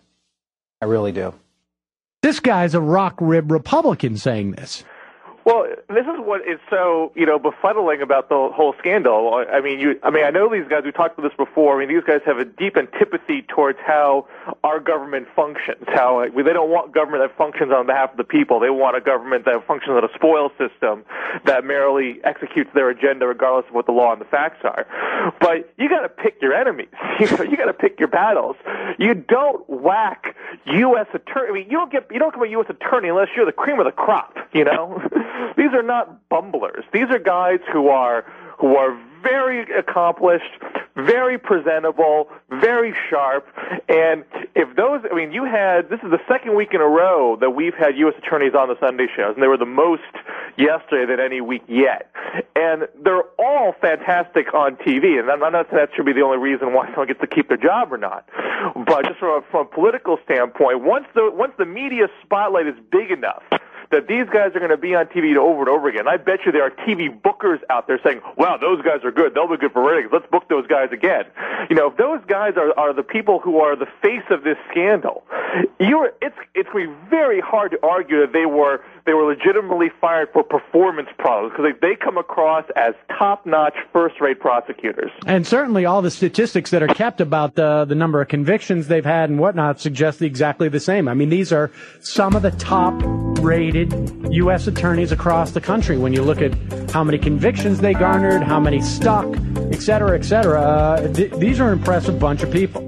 I really do. This guy's a rock rib Republican saying this. Well, this is what is so, you know, befuddling about the whole scandal. I mean, you, I mean, I know these guys, we talked about this before. I mean, these guys have a deep antipathy towards how our government functions, how like, they don't want government that functions on behalf of the people. They want a government that functions on a spoil system that merely executes their agenda regardless of what the law and the facts are. But you got to pick your enemies. You know, you got to pick your battles. You don't whack U S attorney. I mean, you don't get, you don't become a U S attorney unless you're the cream of the crop, you know? These are not bumblers. These are guys who are who are very accomplished, very presentable, very sharp. And if those, I mean, you had, this is the second week in a row that we've had U S attorneys on the Sunday shows, and they were the most yesterday than any week yet. And they're all fantastic on T V, and I'm not saying that should be the only reason why someone gets to keep their job or not. But just from a, from a political standpoint, once the once the media spotlight is big enough that these guys are going to be on T V over and over again. I bet you there are T V bookers out there saying, wow, those guys are good. They'll be good for ratings. Let's book those guys again. You know, if those guys are, are the people who are the face of this scandal, you're, it's, it's going to be very hard to argue that they were, they were legitimately fired for performance problems, because they, they come across as top-notch, first-rate prosecutors. And certainly all the statistics that are kept about the, the number of convictions they've had and whatnot suggest exactly the same. I mean, these are some of the top-rated U S attorneys across the country. When you look at how many convictions they garnered, how many stuck, et cetera, et cetera, uh, th- these are an impressive bunch of people.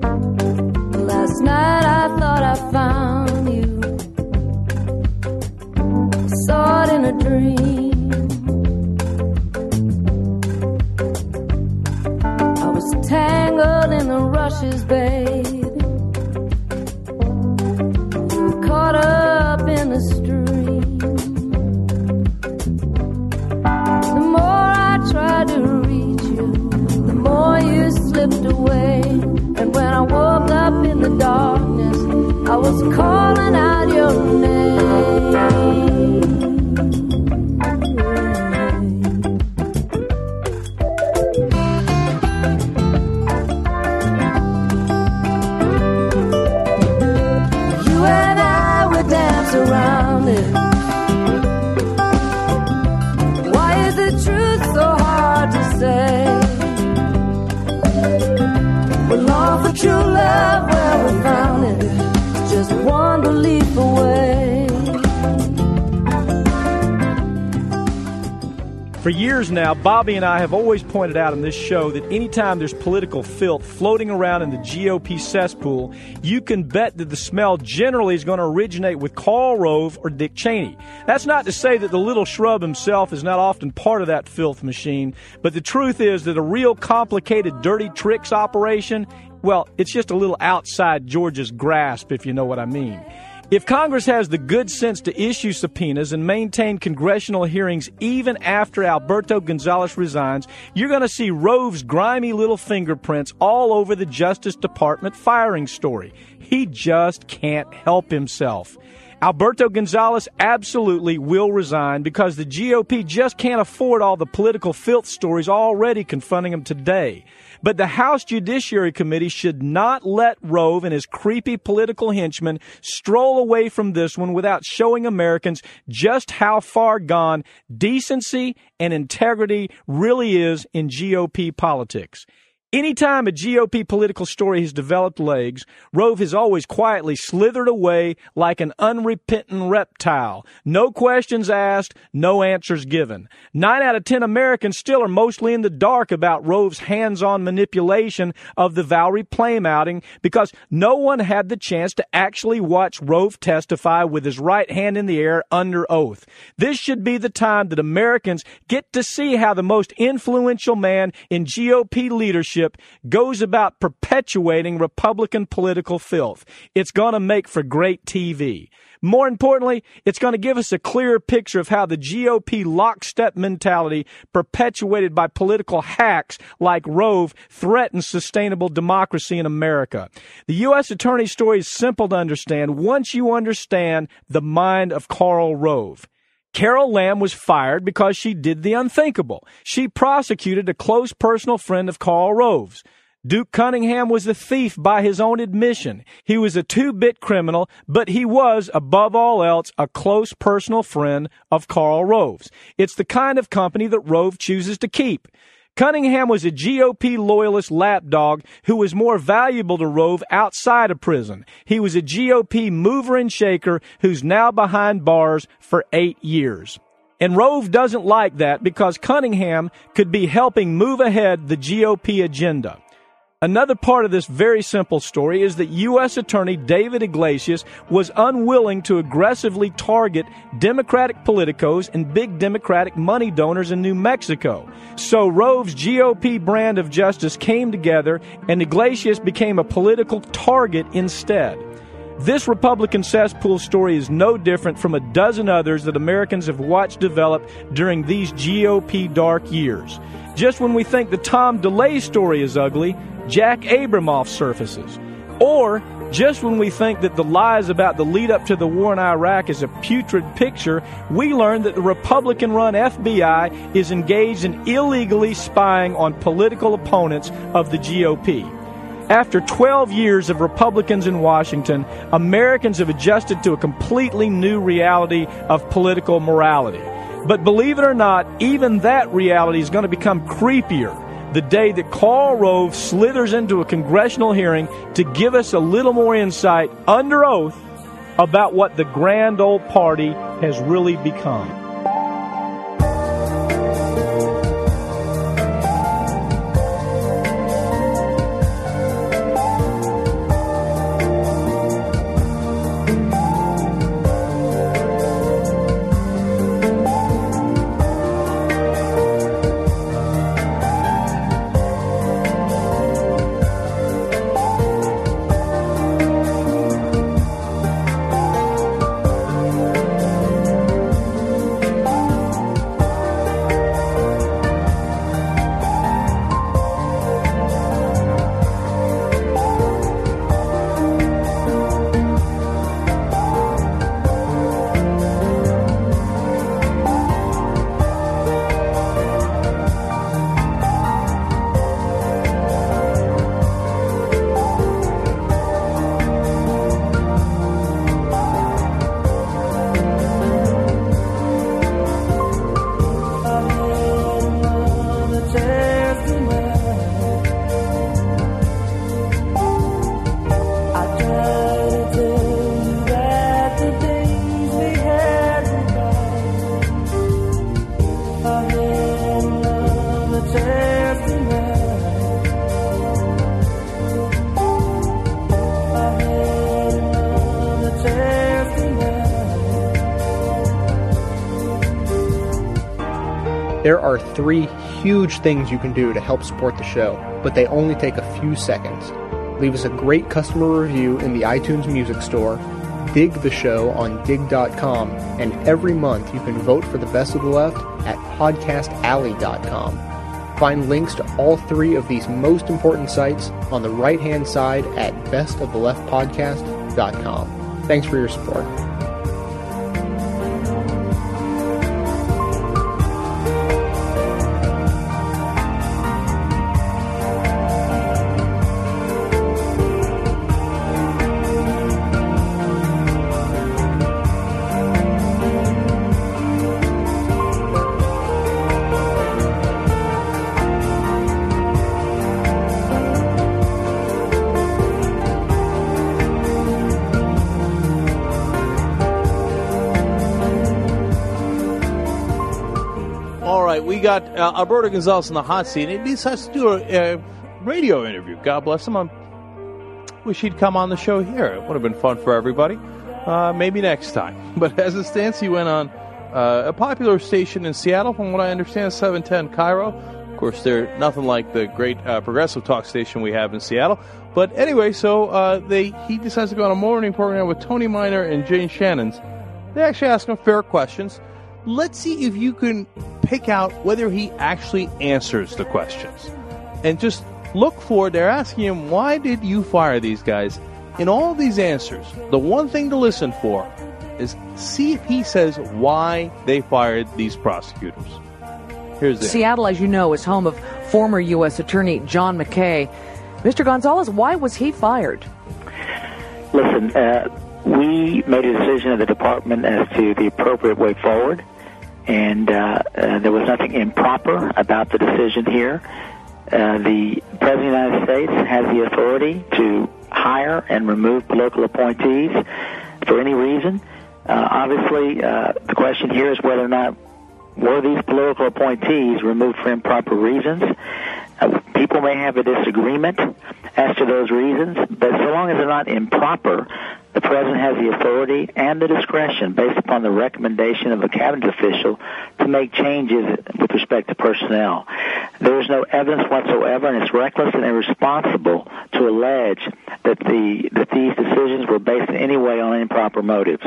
Last night I thought I found you. Saw it in a dream. I was tangled in the rushes, baby. Caught up in the stream. The more I tried to reach you, the more you slipped away. And when I woke up in the darkness, I was calling out your name. You and I would dance around it. Why is the truth so hard to say? We long for true love where we found it. It's just one belief away. For years now, Bobby and I have always pointed out on this show that anytime there's political filth floating around in the G O P cesspool, you can bet that the smell generally is going to originate with Karl Rove or Dick Cheney. That's not to say that the little shrub himself is not often part of that filth machine, but the truth is that a real complicated dirty tricks operation, well, it's just a little outside Georgia's grasp, if you know what I mean. If Congress has the good sense to issue subpoenas and maintain congressional hearings even after Alberto Gonzales resigns, you're going to see Rove's grimy little fingerprints all over the Justice Department firing story. He just can't help himself. Alberto Gonzales absolutely will resign because the G O P just can't afford all the political filth stories already confronting him today. But the House Judiciary Committee should not let Rove and his creepy political henchmen stroll away from this one without showing Americans just how far gone decency and integrity really is in G O P politics. Anytime a G O P political story has developed legs, Rove has always quietly slithered away like an unrepentant reptile. No questions asked, no answers given. Nine out of ten Americans still are mostly in the dark about Rove's hands-on manipulation of the Valerie Plame outing because no one had the chance to actually watch Rove testify with his right hand in the air under oath. This should be the time that Americans get to see how the most influential man in G O P leadership leadership goes about perpetuating Republican political filth. It's going to make for great T V. More importantly, it's going to give us a clearer picture of how the G O P lockstep mentality perpetuated by political hacks like Rove threatens sustainable democracy in America. The U S Attorney's story is simple to understand once you understand the mind of Karl Rove. Carol Lamb was fired because she did the unthinkable. She prosecuted a close personal friend of Karl Rove's. Duke Cunningham was a thief by his own admission. He was a two-bit criminal, but he was, above all else, a close personal friend of Karl Rove's. It's the kind of company that Rove chooses to keep. Cunningham was a G O P loyalist lapdog who was more valuable to Rove outside of prison. He was a G O P mover and shaker who's now behind bars for eight years. And Rove doesn't like that because Cunningham could be helping move ahead the G O P agenda. Another part of this very simple story is that U S Attorney David Iglesias was unwilling to aggressively target Democratic politicos and big Democratic money donors in New Mexico. So Rove's G O P brand of justice came together and Iglesias became a political target instead. This Republican cesspool story is no different from a dozen others that Americans have watched develop during these G O P dark years. Just when we think the Tom DeLay story is ugly, Jack Abramoff surfaces. Or, just when we think that the lies about the lead-up to the war in Iraq is a putrid picture, we learn that the Republican-run F B I is engaged in illegally spying on political opponents of the G O P. After twelve years of Republicans in Washington, Americans have adjusted to a completely new reality of political morality. But believe it or not, even that reality is going to become creepier the day that Karl Rove slithers into a congressional hearing to give us a little more insight under oath about what the grand old party has really become. There are three huge things you can do to help support the show, but they only take a few seconds. Leave us a great customer review in the iTunes Music Store, dig the show on dig dot com, and every month you can vote for the Best of the Left at podcast alley dot com. Find links to all three of these most important sites on the right-hand side at best of the left podcast dot com. Thanks for your support. We got uh, Alberto Gonzales in the hot seat, and he decides to do a, a radio interview. God bless him. I wish he'd come on the show here. It would have been fun for everybody. Uh, maybe next time. But as it stands, he went on uh, a popular station in Seattle, from what I understand, seven ten Cairo. Of course, they're nothing like the great uh, progressive talk station we have in Seattle. But anyway, so uh, they he decides to go on a morning program with Tony Miner and Jane Shannons. They actually ask him fair questions. Let's see if you can pick out whether he actually answers the questions. And just look for, they're asking him, why did you fire these guys? In all these answers, the one thing to listen for is see if he says why they fired these prosecutors. Here's the Seattle, as you know, is home of former U S Attorney John McKay. Mister Gonzalez, why was he fired? Listen, uh, we made a decision at the department as to the appropriate way forward, and uh, uh, there was nothing improper about the decision here. Uh, the President of the United States has the authority to hire and remove political appointees for any reason. Uh, obviously, uh, the question here is whether or not were these political appointees removed for improper reasons. Uh, people may have a disagreement as to those reasons, but so long as they're not improper, the President has the authority and the discretion, based upon the recommendation of a cabinet official, to make changes with respect to personnel. There is no evidence whatsoever, and it's reckless and irresponsible to allege that the that these decisions were based in any way on improper motives.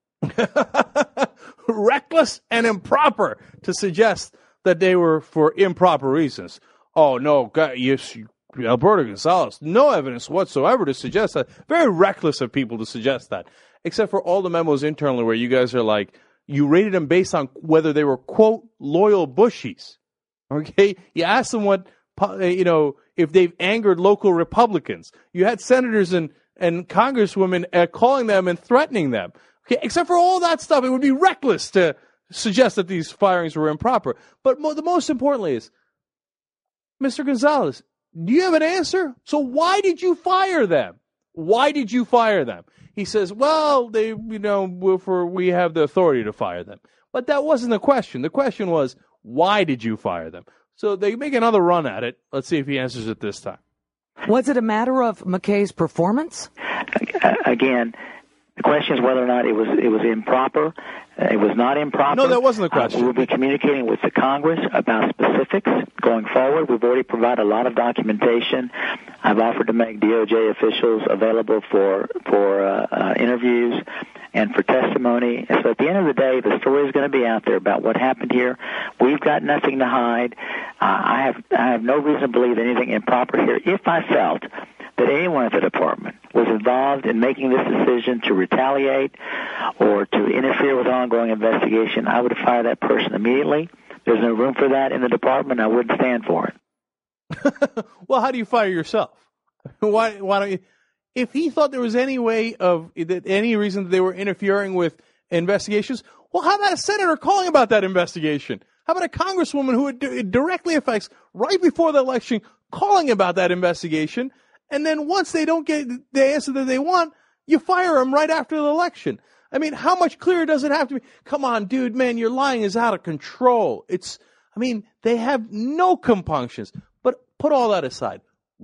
Reckless and improper to suggest that they were for improper reasons. Oh, no, God, yes, Alberto Gonzalez, no evidence whatsoever to suggest that. Very reckless of people to suggest that, except for all the memos internally where you guys are like, you rated them based on whether they were, quote, loyal Bushies. Okay? You asked them what, you know, if they've angered local Republicans. You had senators and, and congresswomen uh, calling them and threatening them. Okay, except for all that stuff, it would be reckless to suggest that these firings were improper. But mo- the most importantly is, Mister Gonzalez, do you have an answer? So why did you fire them? Why did you fire them? He says, well, they, you know, for we have the authority to fire them. But that wasn't the question. The question was, why did you fire them? So they make another run at it. Let's see if he answers it this time. Was it a matter of McKay's performance? Again, the question is whether or not it was it was improper. Uh, it was not improper. No, that wasn't the question. Uh, we'll be communicating with the Congress about specifics going forward. We've already provided a lot of documentation. I've offered to make D O J officials available for for uh, uh, interviews and for testimony. And so at the end of the day, the story is going to be out there about what happened here. We've got nothing to hide. Uh, I have I have no reason to believe anything improper here. If I felt that anyone at the department was involved in making this decision to retaliate or to interfere with ongoing investigation, I would fire that person immediately. There's no room for that in the department. I wouldn't stand for it. Well, how do you fire yourself? Why? Why don't you? If he thought there was any way of any reason that they were interfering with investigations, well, how about a senator calling about that investigation? How about a congresswoman who it directly affects right before the election calling about that investigation? And then once they don't get the answer that they want, you fire them right after the election. I mean, how much clearer does it have to be? Come on, dude, man, your lying is out of control. It's, I mean, they have no compunctions. But put all that aside.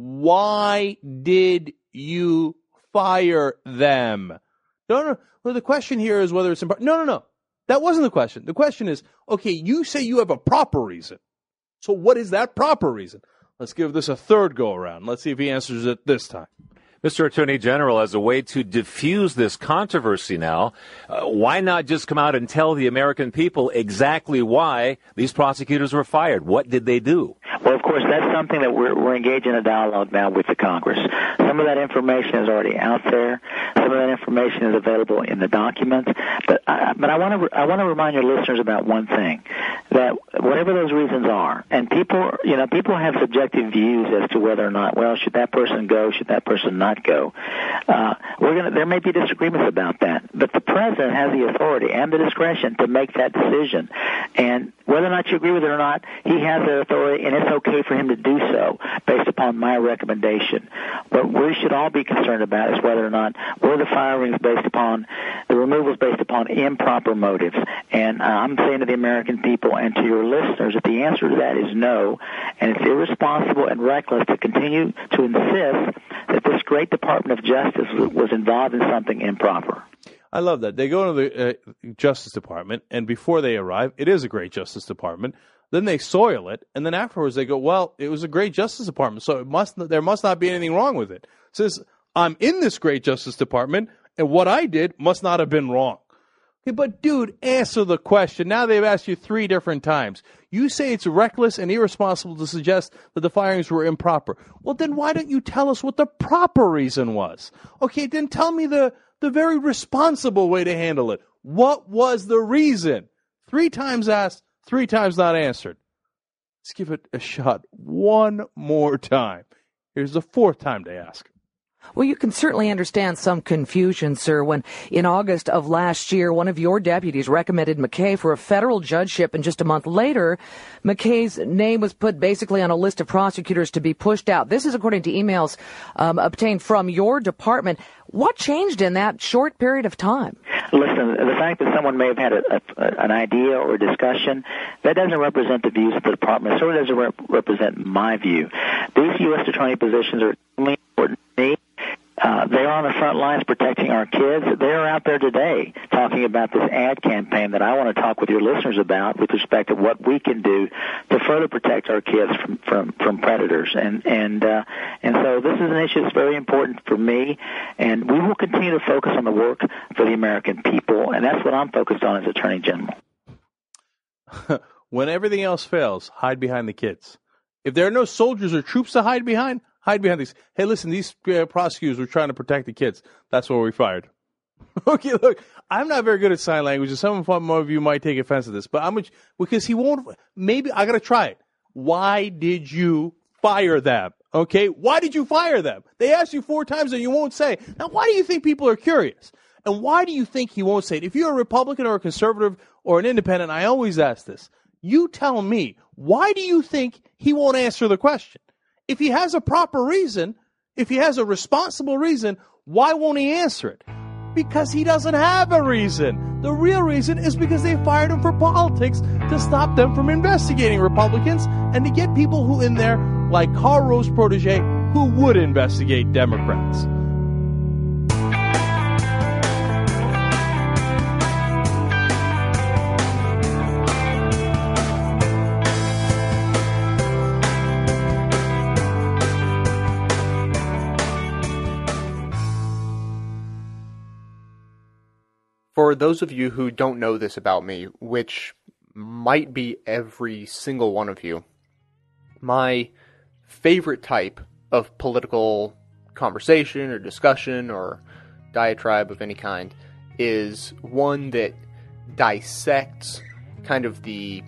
Why did you fire them? No, no. Well, the question here is whether it's important. No, no, no. That wasn't the question. The question is, okay, you say you have a proper reason. So what is that proper reason? Let's give this a third go around. Let's see if he answers it this time. Mister Attorney General, as a way to diffuse this controversy now, uh, why not just come out and tell the American people exactly why these prosecutors were fired? What did they do? Well, of course, that's something that we're, we're engaged in a dialogue now with the Congress. Some of that information is already out there. Some of that information is available in the documents. But I, but I want to I want to remind your listeners about one thing, that whatever those reasons are, and people you know people have subjective views as to whether or not, well, should that person go, should that person not go. Uh, we're gonna there may be disagreements about that, but the president has the authority and the discretion to make that decision. And whether or not you agree with it or not, he has that authority, and it's okay for him to do so based upon my recommendation. What we should all be concerned about is whether or not were the firings based upon, the removals based upon improper motives. And uh, I'm saying to the American people and to your listeners that the answer to that is no, and it's irresponsible and reckless to continue to insist that this great Department of Justice was involved in something improper. I love that. They go to the uh, Justice Department, and before they arrive, it is a great Justice Department. Then they soil it, and then afterwards they go, well, it was a great Justice Department, so it must there must not be anything wrong with it. It says, I'm in this great Justice Department, and what I did must not have been wrong. Okay, but, dude, answer the question. Now they've asked you three different times. You say it's reckless and irresponsible to suggest that the firings were improper. Well, then why don't you tell us what the proper reason was? Okay, then tell me the, the very responsible way to handle it. What was the reason? Three times asked, three times not answered. Let's give it a shot one more time. Here's the fourth time to ask. Well, you can certainly understand some confusion, sir, when in August of last year, one of your deputies recommended McKay for a federal judgeship, and just a month later, McKay's name was put basically on a list of prosecutors to be pushed out. This is according to emails um, obtained from your department. What changed in that short period of time? Listen, the fact that someone may have had a, a, an idea or discussion, that doesn't represent the views of the department. It certainly doesn't rep- represent my view. These U S attorney positions are extremely important to me. Uh, they are on the front lines protecting our kids. They are out there today talking about this ad campaign that I want to talk with your listeners about with respect to what we can do to further protect our kids from from, from predators. And and uh, and so this is an issue that's very important for me, and we will continue to focus on the work for the American people, and that's what I'm focused on as Attorney General. When everything else fails, hide behind the kids. If there are no soldiers or troops to hide behind, hide behind these. Hey, listen, these uh, prosecutors were trying to protect the kids. That's why we fired. Okay, look, I'm not very good at sign language, and some of you might take offense to this, but I'm because he won't. Maybe I got to try it. Why did you fire them? Okay, why did you fire them? They asked you four times and you won't say. Now, why do you think people are curious? And why do you think he won't say it? If you're a Republican or a conservative or an independent, I always ask this. You tell me, why do you think he won't answer the question? If he has a proper reason, if he has a responsible reason, why won't he answer it? Because he doesn't have a reason. The real reason is because they fired him for politics to stop them from investigating Republicans and to get people who in there, like Karl Rove's protege, who would investigate Democrats. For those of you who don't know this about me, which might be every single one of you, my favorite type of political conversation or discussion or diatribe of any kind is one that dissects kind of the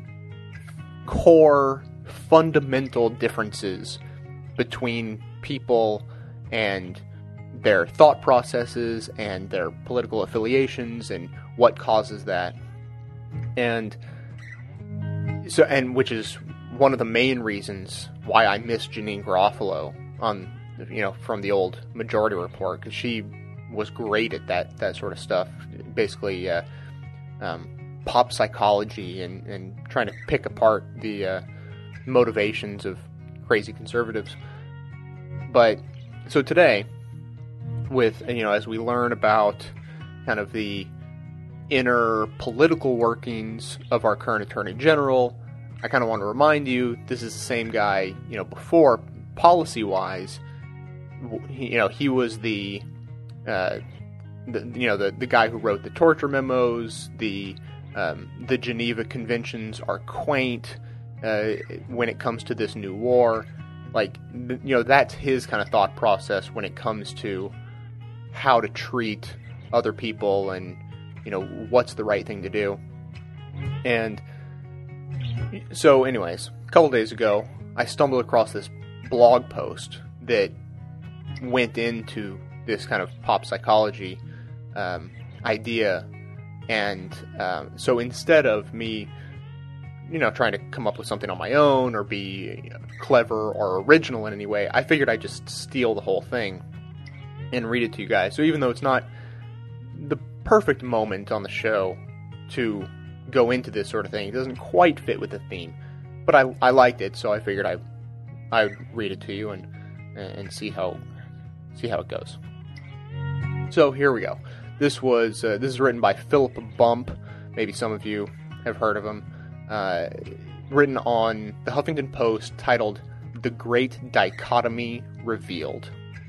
core, fundamental differences between people and their thought processes and their political affiliations and what causes that. And so, and which is one of the main reasons why I miss Janine Garofalo on, you know, from the old Majority Report, because she was great at that, that sort of stuff. Basically, uh, um, pop psychology and, and trying to pick apart the uh, motivations of crazy conservatives. But, so today, with, you know, as we learn about kind of the inner political workings of our current Attorney General, I kind of want to remind you, this is the same guy, you know, before, policy-wise, you know, he was the, uh, the you know, the, the guy who wrote the torture memos, the, um, the Geneva Conventions are quaint uh, when it comes to this new war. Like, you know, that's his kind of thought process when it comes to how to treat other people and, you know, what's the right thing to do. And so anyways, a couple days ago, I stumbled across this blog post that went into this kind of pop psychology um, idea. And um, so instead of me, you know, trying to come up with something on my own or be, you know, clever or original in any way, I figured I'd just steal the whole thing and read it to you guys. So even though it's not the perfect moment on the show to go into this sort of thing, it doesn't quite fit with the theme, but I, I liked it, so I figured I I would read it to you and and see how see how it goes. So here we go. This was uh, this is written by Philip Bump. Maybe some of you have heard of him. Uh, written on the Huffington Post titled "The Great Dichotomy Revealed."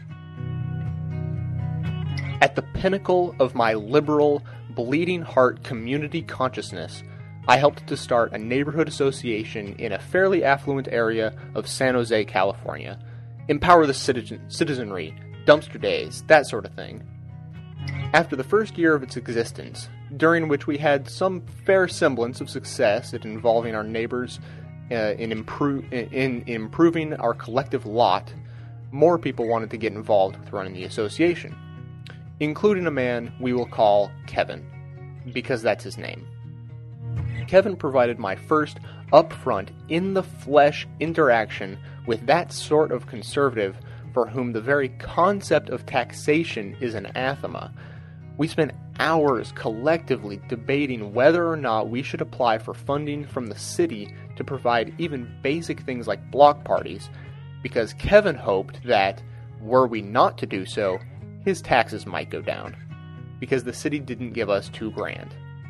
At the pinnacle of my liberal, bleeding heart community consciousness, I helped to start a neighborhood association in a fairly affluent area of San Jose, California. Empower the citizen, citizenry, dumpster days, that sort of thing. After the first year of its existence, during which we had some fair semblance of success at involving our neighbors uh, in, improve, in, in improving our collective lot, more people wanted to get involved with running the association, including a man we will call Kevin, because that's his name. Kevin provided my first upfront, in-the-flesh interaction with that sort of conservative for whom the very concept of taxation is anathema. We spent hours collectively debating whether or not we should apply for funding from the city to provide even basic things like block parties, because Kevin hoped that, were we not to do so, his taxes might go down, because the city didn't give us two grand.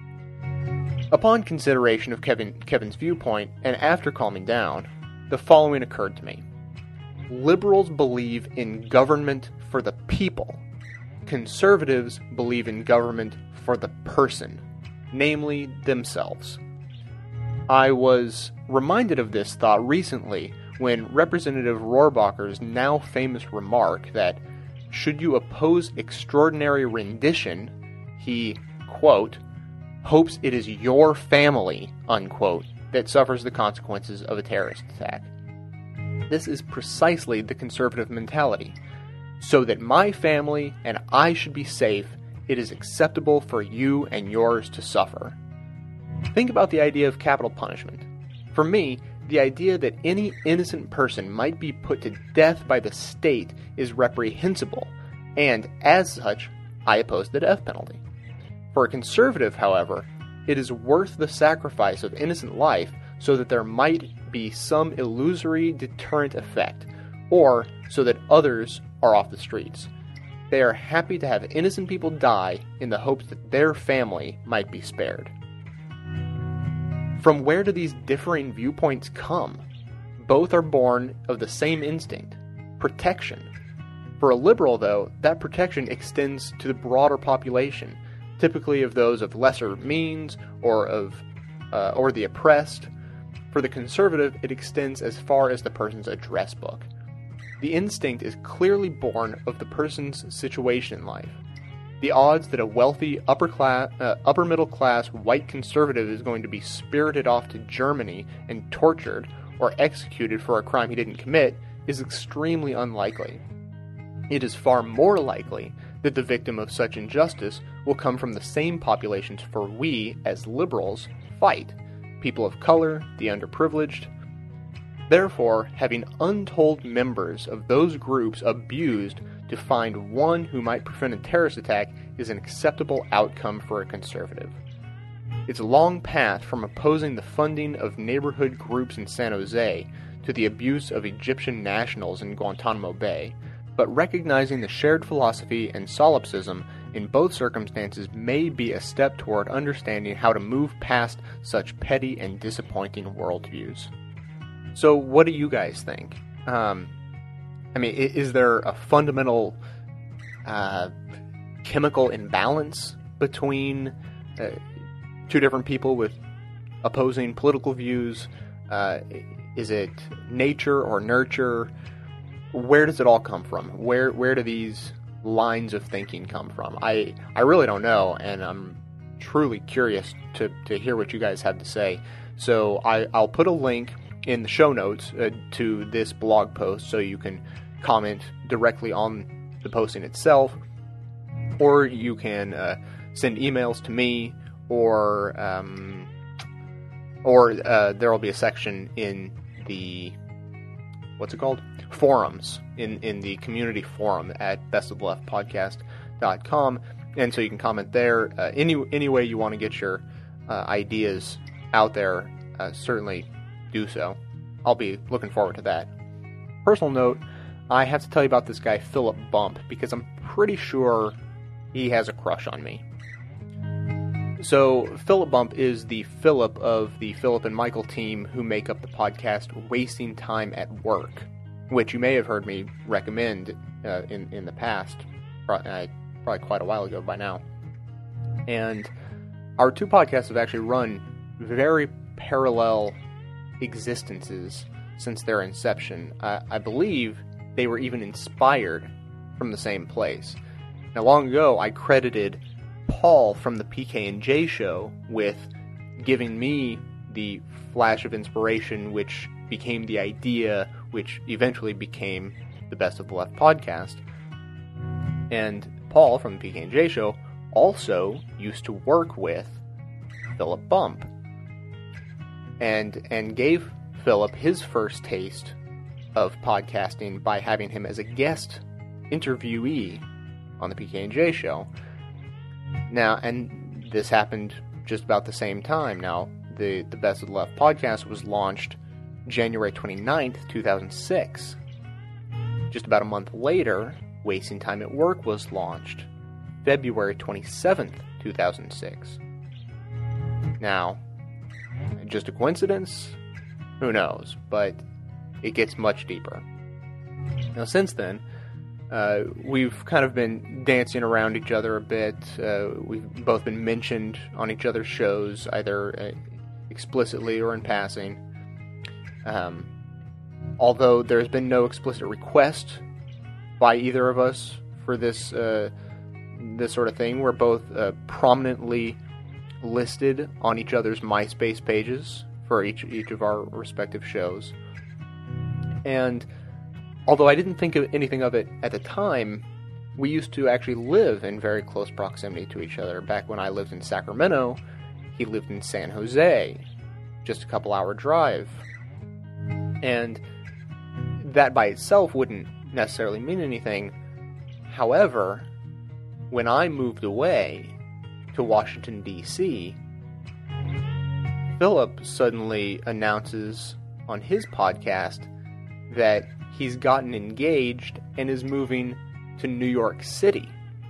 Upon consideration of Kevin, Kevin's viewpoint, and after calming down, the following occurred to me. Liberals believe in government for the people. Conservatives believe in government for the person, namely themselves. I was reminded of this thought recently when Representative Rohrbacher's now famous remark that, should you oppose extraordinary rendition, he, quote, hopes it is your family, unquote, that suffers the consequences of a terrorist attack. This is precisely the conservative mentality. So that my family and I should be safe, it is acceptable for you and yours to suffer. Think about the idea of capital punishment. For me, the idea that any innocent person might be put to death by the state is reprehensible, and as such, I oppose the death penalty. For a conservative, however, it is worth the sacrifice of innocent life so that there might be some illusory deterrent effect, or so that others are off the streets. They are happy to have innocent people die in the hopes that their family might be spared. From where do these differing viewpoints come? Both are born of the same instinct, protection. For a liberal, though, that protection extends to the broader population, typically of those of lesser means or of uh, or the oppressed. For the conservative, it extends as far as the person's address book. The instinct is clearly born of the person's situation in life. The odds that a wealthy, upper class, uh, upper middle class white conservative is going to be spirited off to Germany and tortured or executed for a crime he didn't commit is extremely unlikely. It is far more likely that the victim of such injustice will come from the same populations for we, as liberals, fight: people of color, the underprivileged. Therefore, having untold members of those groups abused to find one who might prevent a terrorist attack is an acceptable outcome for a conservative. Its long path from opposing the funding of neighborhood groups in San Jose to the abuse of Egyptian nationals in Guantanamo Bay, but recognizing the shared philosophy and solipsism in both circumstances may be a step toward understanding how to move past such petty and disappointing worldviews. So what do you guys think? Um, I mean, is there a fundamental uh, chemical imbalance between uh, two different people with opposing political views? Uh, is it nature or nurture? Where does it all come from? Where where do these lines of thinking come from? I, I really don't know, and I'm truly curious to, to hear what you guys have to say. So I, I'll put a link in the show notes uh, to this blog post so you can comment directly on the posting itself, or you can uh, send emails to me, or um, or uh, there will be a section in the what's it called forums in in the community forum at best of the left podcast dot com, and so you can comment there. Uh, any any way you want to get your uh, ideas out there, uh, certainly do so. I'll be looking forward to that. Personal note, I have to tell you about this guy Philip Bump, because I'm pretty sure he has a crush on me. So Philip Bump is the Philip of the Philip and Michael team who make up the podcast Wasting Time at Work, which you may have heard me recommend uh, in, in the past, probably, uh, probably quite a while ago by now. And our two podcasts have actually run very parallel existences since their inception. Uh, I believe they were even inspired from the same place. Now, long ago, I credited Paul from the P K and J show with giving me the flash of inspiration, which became the idea, which eventually became the Best of the Left podcast. And Paul from the P K and J show also used to work with Philip Bump, and and gave Philip his first taste of podcasting by having him as a guest interviewee on the P K and J show. Now, and this happened just about the same time. Now, the, the Best of the Left podcast was launched January twenty-ninth, two thousand six. Just about a month later, Wasting Time at Work was launched February twenty-seventh, two thousand six. Now, just a coincidence? Who knows? But it gets much deeper. Now, since then, uh, we've kind of been dancing around each other a bit. Uh, we've both been mentioned on each other's shows, either uh, explicitly or in passing. Um, although there's been no explicit request by either of us for this uh, this sort of thing. We're both uh, prominently listed on each other's MySpace pages for each each of our respective shows. And although I didn't think of anything of it at the time, we used to actually live in very close proximity to each other. Back when I lived in Sacramento, he lived in San Jose, just a couple hour drive. And that by itself wouldn't necessarily mean anything. However, when I moved away to Washington, D C, Philip suddenly announces on his podcast that he's gotten engaged and is moving to New York City.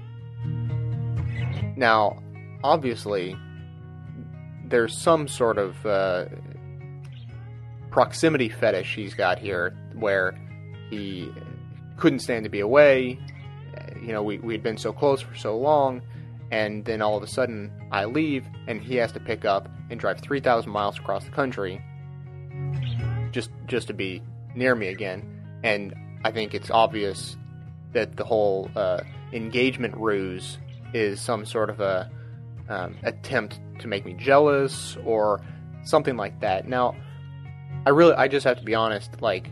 Now, obviously, there's some sort of uh, proximity fetish he's got here, where he couldn't stand to be away. You know, we, we'd been so close for so long, and then all of a sudden I leave, and he has to pick up and drive three thousand miles across the country just just to be near me again. And I think it's obvious that the whole uh, engagement ruse is some sort of a um, attempt to make me jealous or something like that. Now, I really, I just have to be honest, like,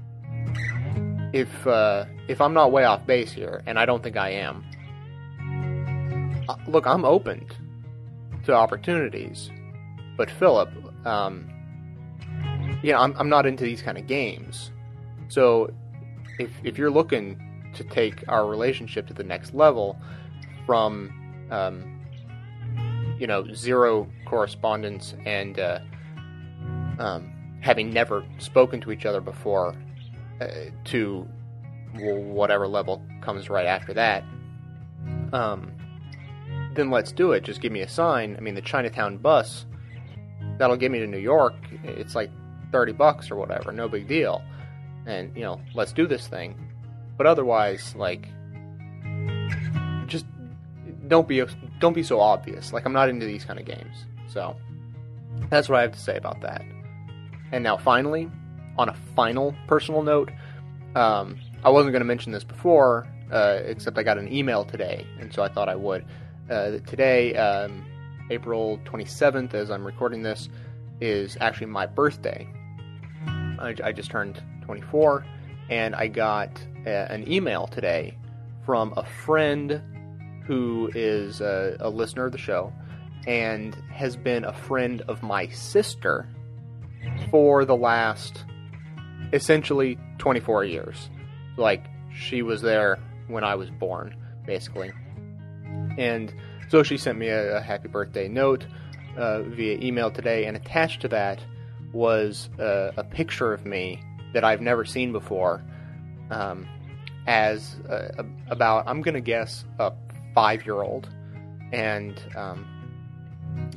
if uh, if I'm not way off base here, and I don't think I am, uh, look, I'm open to opportunities, but Philip, um, you know, I'm I'm not into these kind of games. So, if if you're looking to take our relationship to the next level from, um, you know, zero correspondence and uh, um, having never spoken to each other before, uh, to whatever level comes right after that, um, then let's do it. Just give me a sign. I mean, the Chinatown bus, that'll get me to New York. It's like thirty bucks or whatever. No big deal. And, you know, let's do this thing. But otherwise, like, just don't be don't be so obvious. Like, I'm not into these kind of games. So, that's what I have to say about that. And now, finally, on a final personal note, um, I wasn't going to mention this before, uh, except I got an email today, and so I thought I would. Uh, today, um, April twenty-seventh, as I'm recording this, is actually my birthday. I, I just turned twenty-four, and I got a, an email today from a friend who is a, a listener of the show and has been a friend of my sister for the last essentially twenty-four years. Like, she was there when I was born, basically. And so she sent me a, a happy birthday note uh, via email today, and attached to that was uh, a picture of me that I've never seen before, um, as uh, about, I'm going to guess, a five-year-old. And um,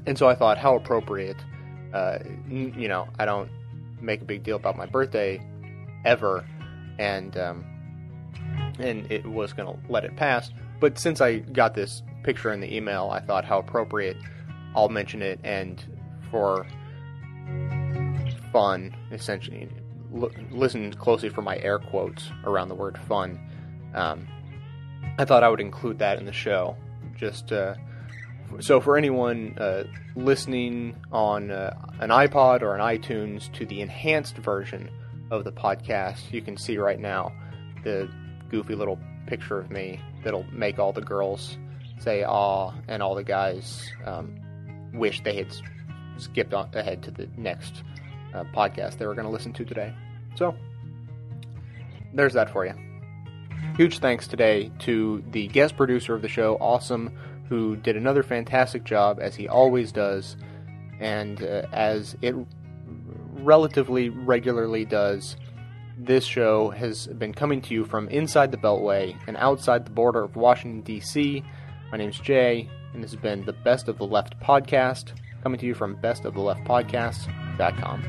And so I thought, how appropriate. Uh, n- you know, I don't make a big deal about my birthday ever, and um, and it was going to let it pass. But since I got this picture in the email, I thought, how appropriate. I'll mention it, and for fun, essentially, l- listen closely for my air quotes around the word fun. Um, I thought I would include that in the show. Just uh, so for anyone uh, listening on uh, an iPod or an iTunes to the enhanced version of the podcast, you can see right now the goofy little picture of me that'll make all the girls say "aw" and all the guys um, wish they had s- skipped on ahead to the next uh, podcast they were going to listen to today. So there's that for you. Huge thanks today to the guest producer of the show, Awesome, who did another fantastic job, as he always does, and uh, as it relatively regularly does. This show has been coming to you from inside the Beltway and outside the border of Washington, D C My name's Jay, and this has been the Best of the Left podcast, coming to you from best of the left podcast dot com.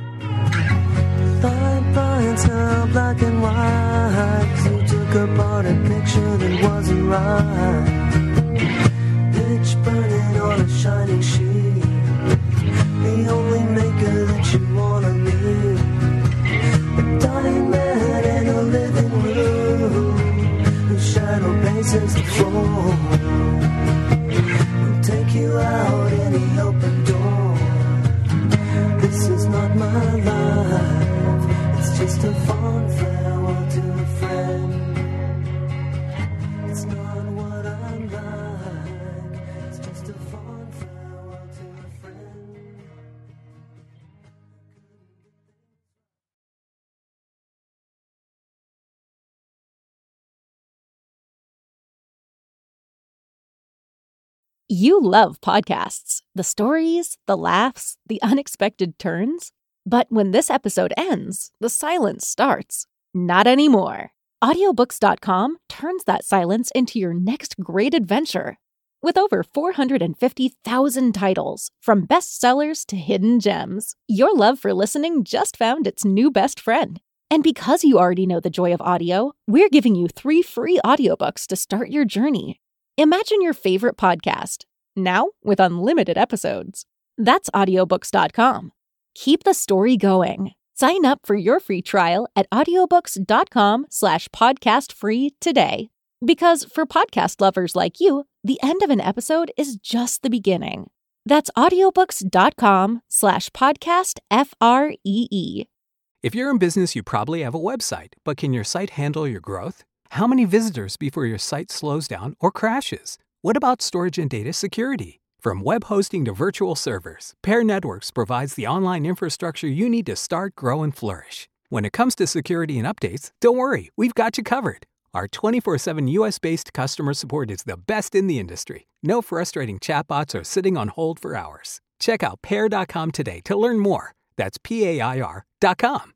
Five lines now, black and white, 'cause you took apart a picture that wasn't right. Pitch burning on a shining sheet, the only maker that you wanna meet. A dying man in a living room, whose shadow paces the floor. We'll take you out any open door. This is not my life. It's just a fond farewell to a friend. It's not what I'm like. It's just a fond farewell to a friend. You love podcasts, the stories, the laughs, the unexpected turns. But when this episode ends, the silence starts. Not anymore. Audiobooks dot com turns that silence into your next great adventure. With over four hundred fifty thousand titles, from bestsellers to hidden gems, your love for listening just found its new best friend. And because you already know the joy of audio, we're giving you three free audiobooks to start your journey. Imagine your favorite podcast, now with unlimited episodes. That's audiobooks dot com. Keep the story going. Sign up for your free trial at audiobooks dot com slash podcast free today. Because for podcast lovers like you, the end of an episode is just the beginning. That's audiobooks dot com slash podcast F R E E. If you're in business, you probably have a website, but can your site handle your growth? How many visitors before your site slows down or crashes? What about storage and data security? From web hosting to virtual servers, Pair Networks provides the online infrastructure you need to start, grow, and flourish. When it comes to security and updates, don't worry, we've got you covered. Our twenty-four seven U S-based customer support is the best in the industry. No frustrating chatbots or sitting on hold for hours. Check out pair dot com today to learn more. That's P A I R dot com.